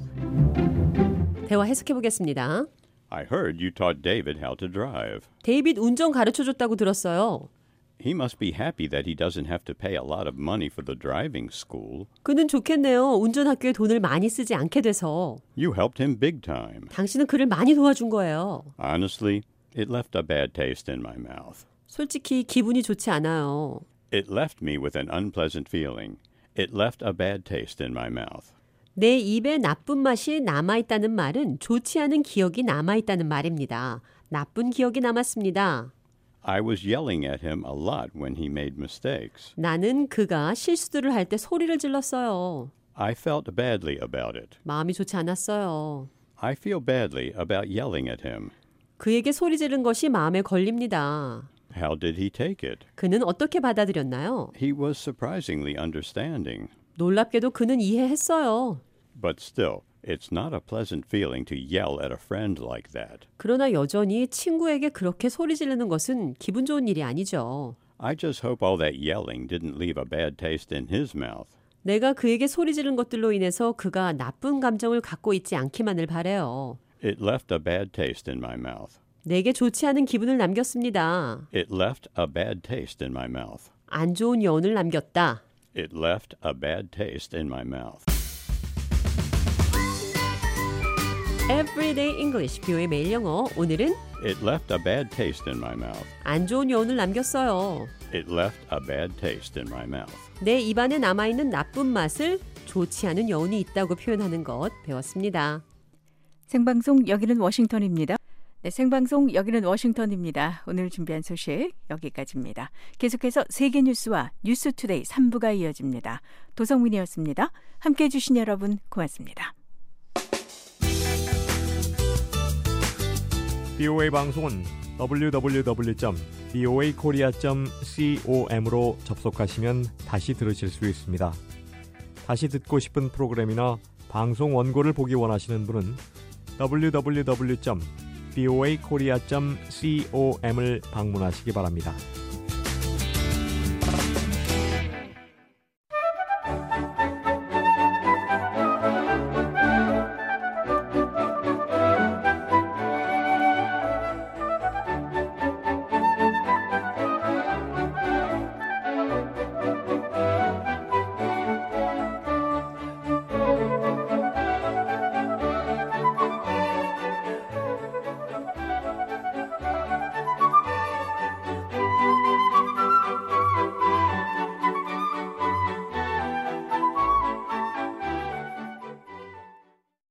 대화 해석해 보겠습니다. I heard you taught David how to drive. 데이빗 운전 가르쳐줬다고 들었어요. He must be happy that he doesn't have to pay a lot of money for the driving school. 그는 좋겠네요. 운전학교에 돈을 많이 쓰지 않게 돼서. You helped him big time. 당신은 그를 많이 도와준 거예요. Honestly, it left a bad taste in my mouth. 솔직히 기분이 좋지 않아요. It left me with an unpleasant feeling. It left a bad taste in my mouth. 내 입에 나쁜 맛이 남아있다는 말은 좋지 않은 기억이 남아있다는 말입니다. 나쁜 기억이 남았습니다. I was yelling at him a lot when he made mistakes. 나는 그가 실수들을 할 때 소리를 질렀어요. I felt badly about it. 마음이 좋지 않았어요. I feel badly about yelling at him. 그에게 소리 지른 것이 마음에 걸립니다. How did he take it? 그는 어떻게 받아들였나요? He was surprisingly understanding. 놀랍게도 그는 이해했어요. But still, it's not a pleasant feeling to yell at a friend like that. 그러나 여전히 친구에게 그렇게 소리 지르는 것은 기분 좋은 일이 아니죠. I just hope all that yelling didn't leave a bad taste in his mouth. 내가 그에게 소리 지른 것들로 인해서 그가 나쁜 감정을 갖고 있지 않기만을 바라요. It left a bad taste in my mouth. 내게 좋지 않은 기분을 남겼습니다. It left a bad taste in my mouth. 안 좋은 여운을 남겼다. It left a bad taste in my mouth. Everyday English, 뷰의 매일 영어. 오늘은 It left a bad taste in my mouth. 안 좋은 여운을 남겼어요. It left a bad taste in my mouth. 내 입안에 남아있는 나쁜 맛을 좋지 않은 여운이 있다고 표현하는 것 배웠습니다. 생방송 여기는 워싱턴입니다. 네, 생방송 여기는 워싱턴입니다. 오늘 준비한 소식 여기까지입니다. 계속해서 세계 뉴스와 뉴스투데이 3부가 이어집니다. 도성민이었습니다. 함께해 주신 여러분 고맙습니다. BOA 방송은 www.boakorea.com으로 접속하시면 다시 들으실 수 있습니다. 다시 듣고 싶은 프로그램이나 방송 원고를 보기 원하시는 분은 www.boakorea.com을 방문하시기 바랍니다.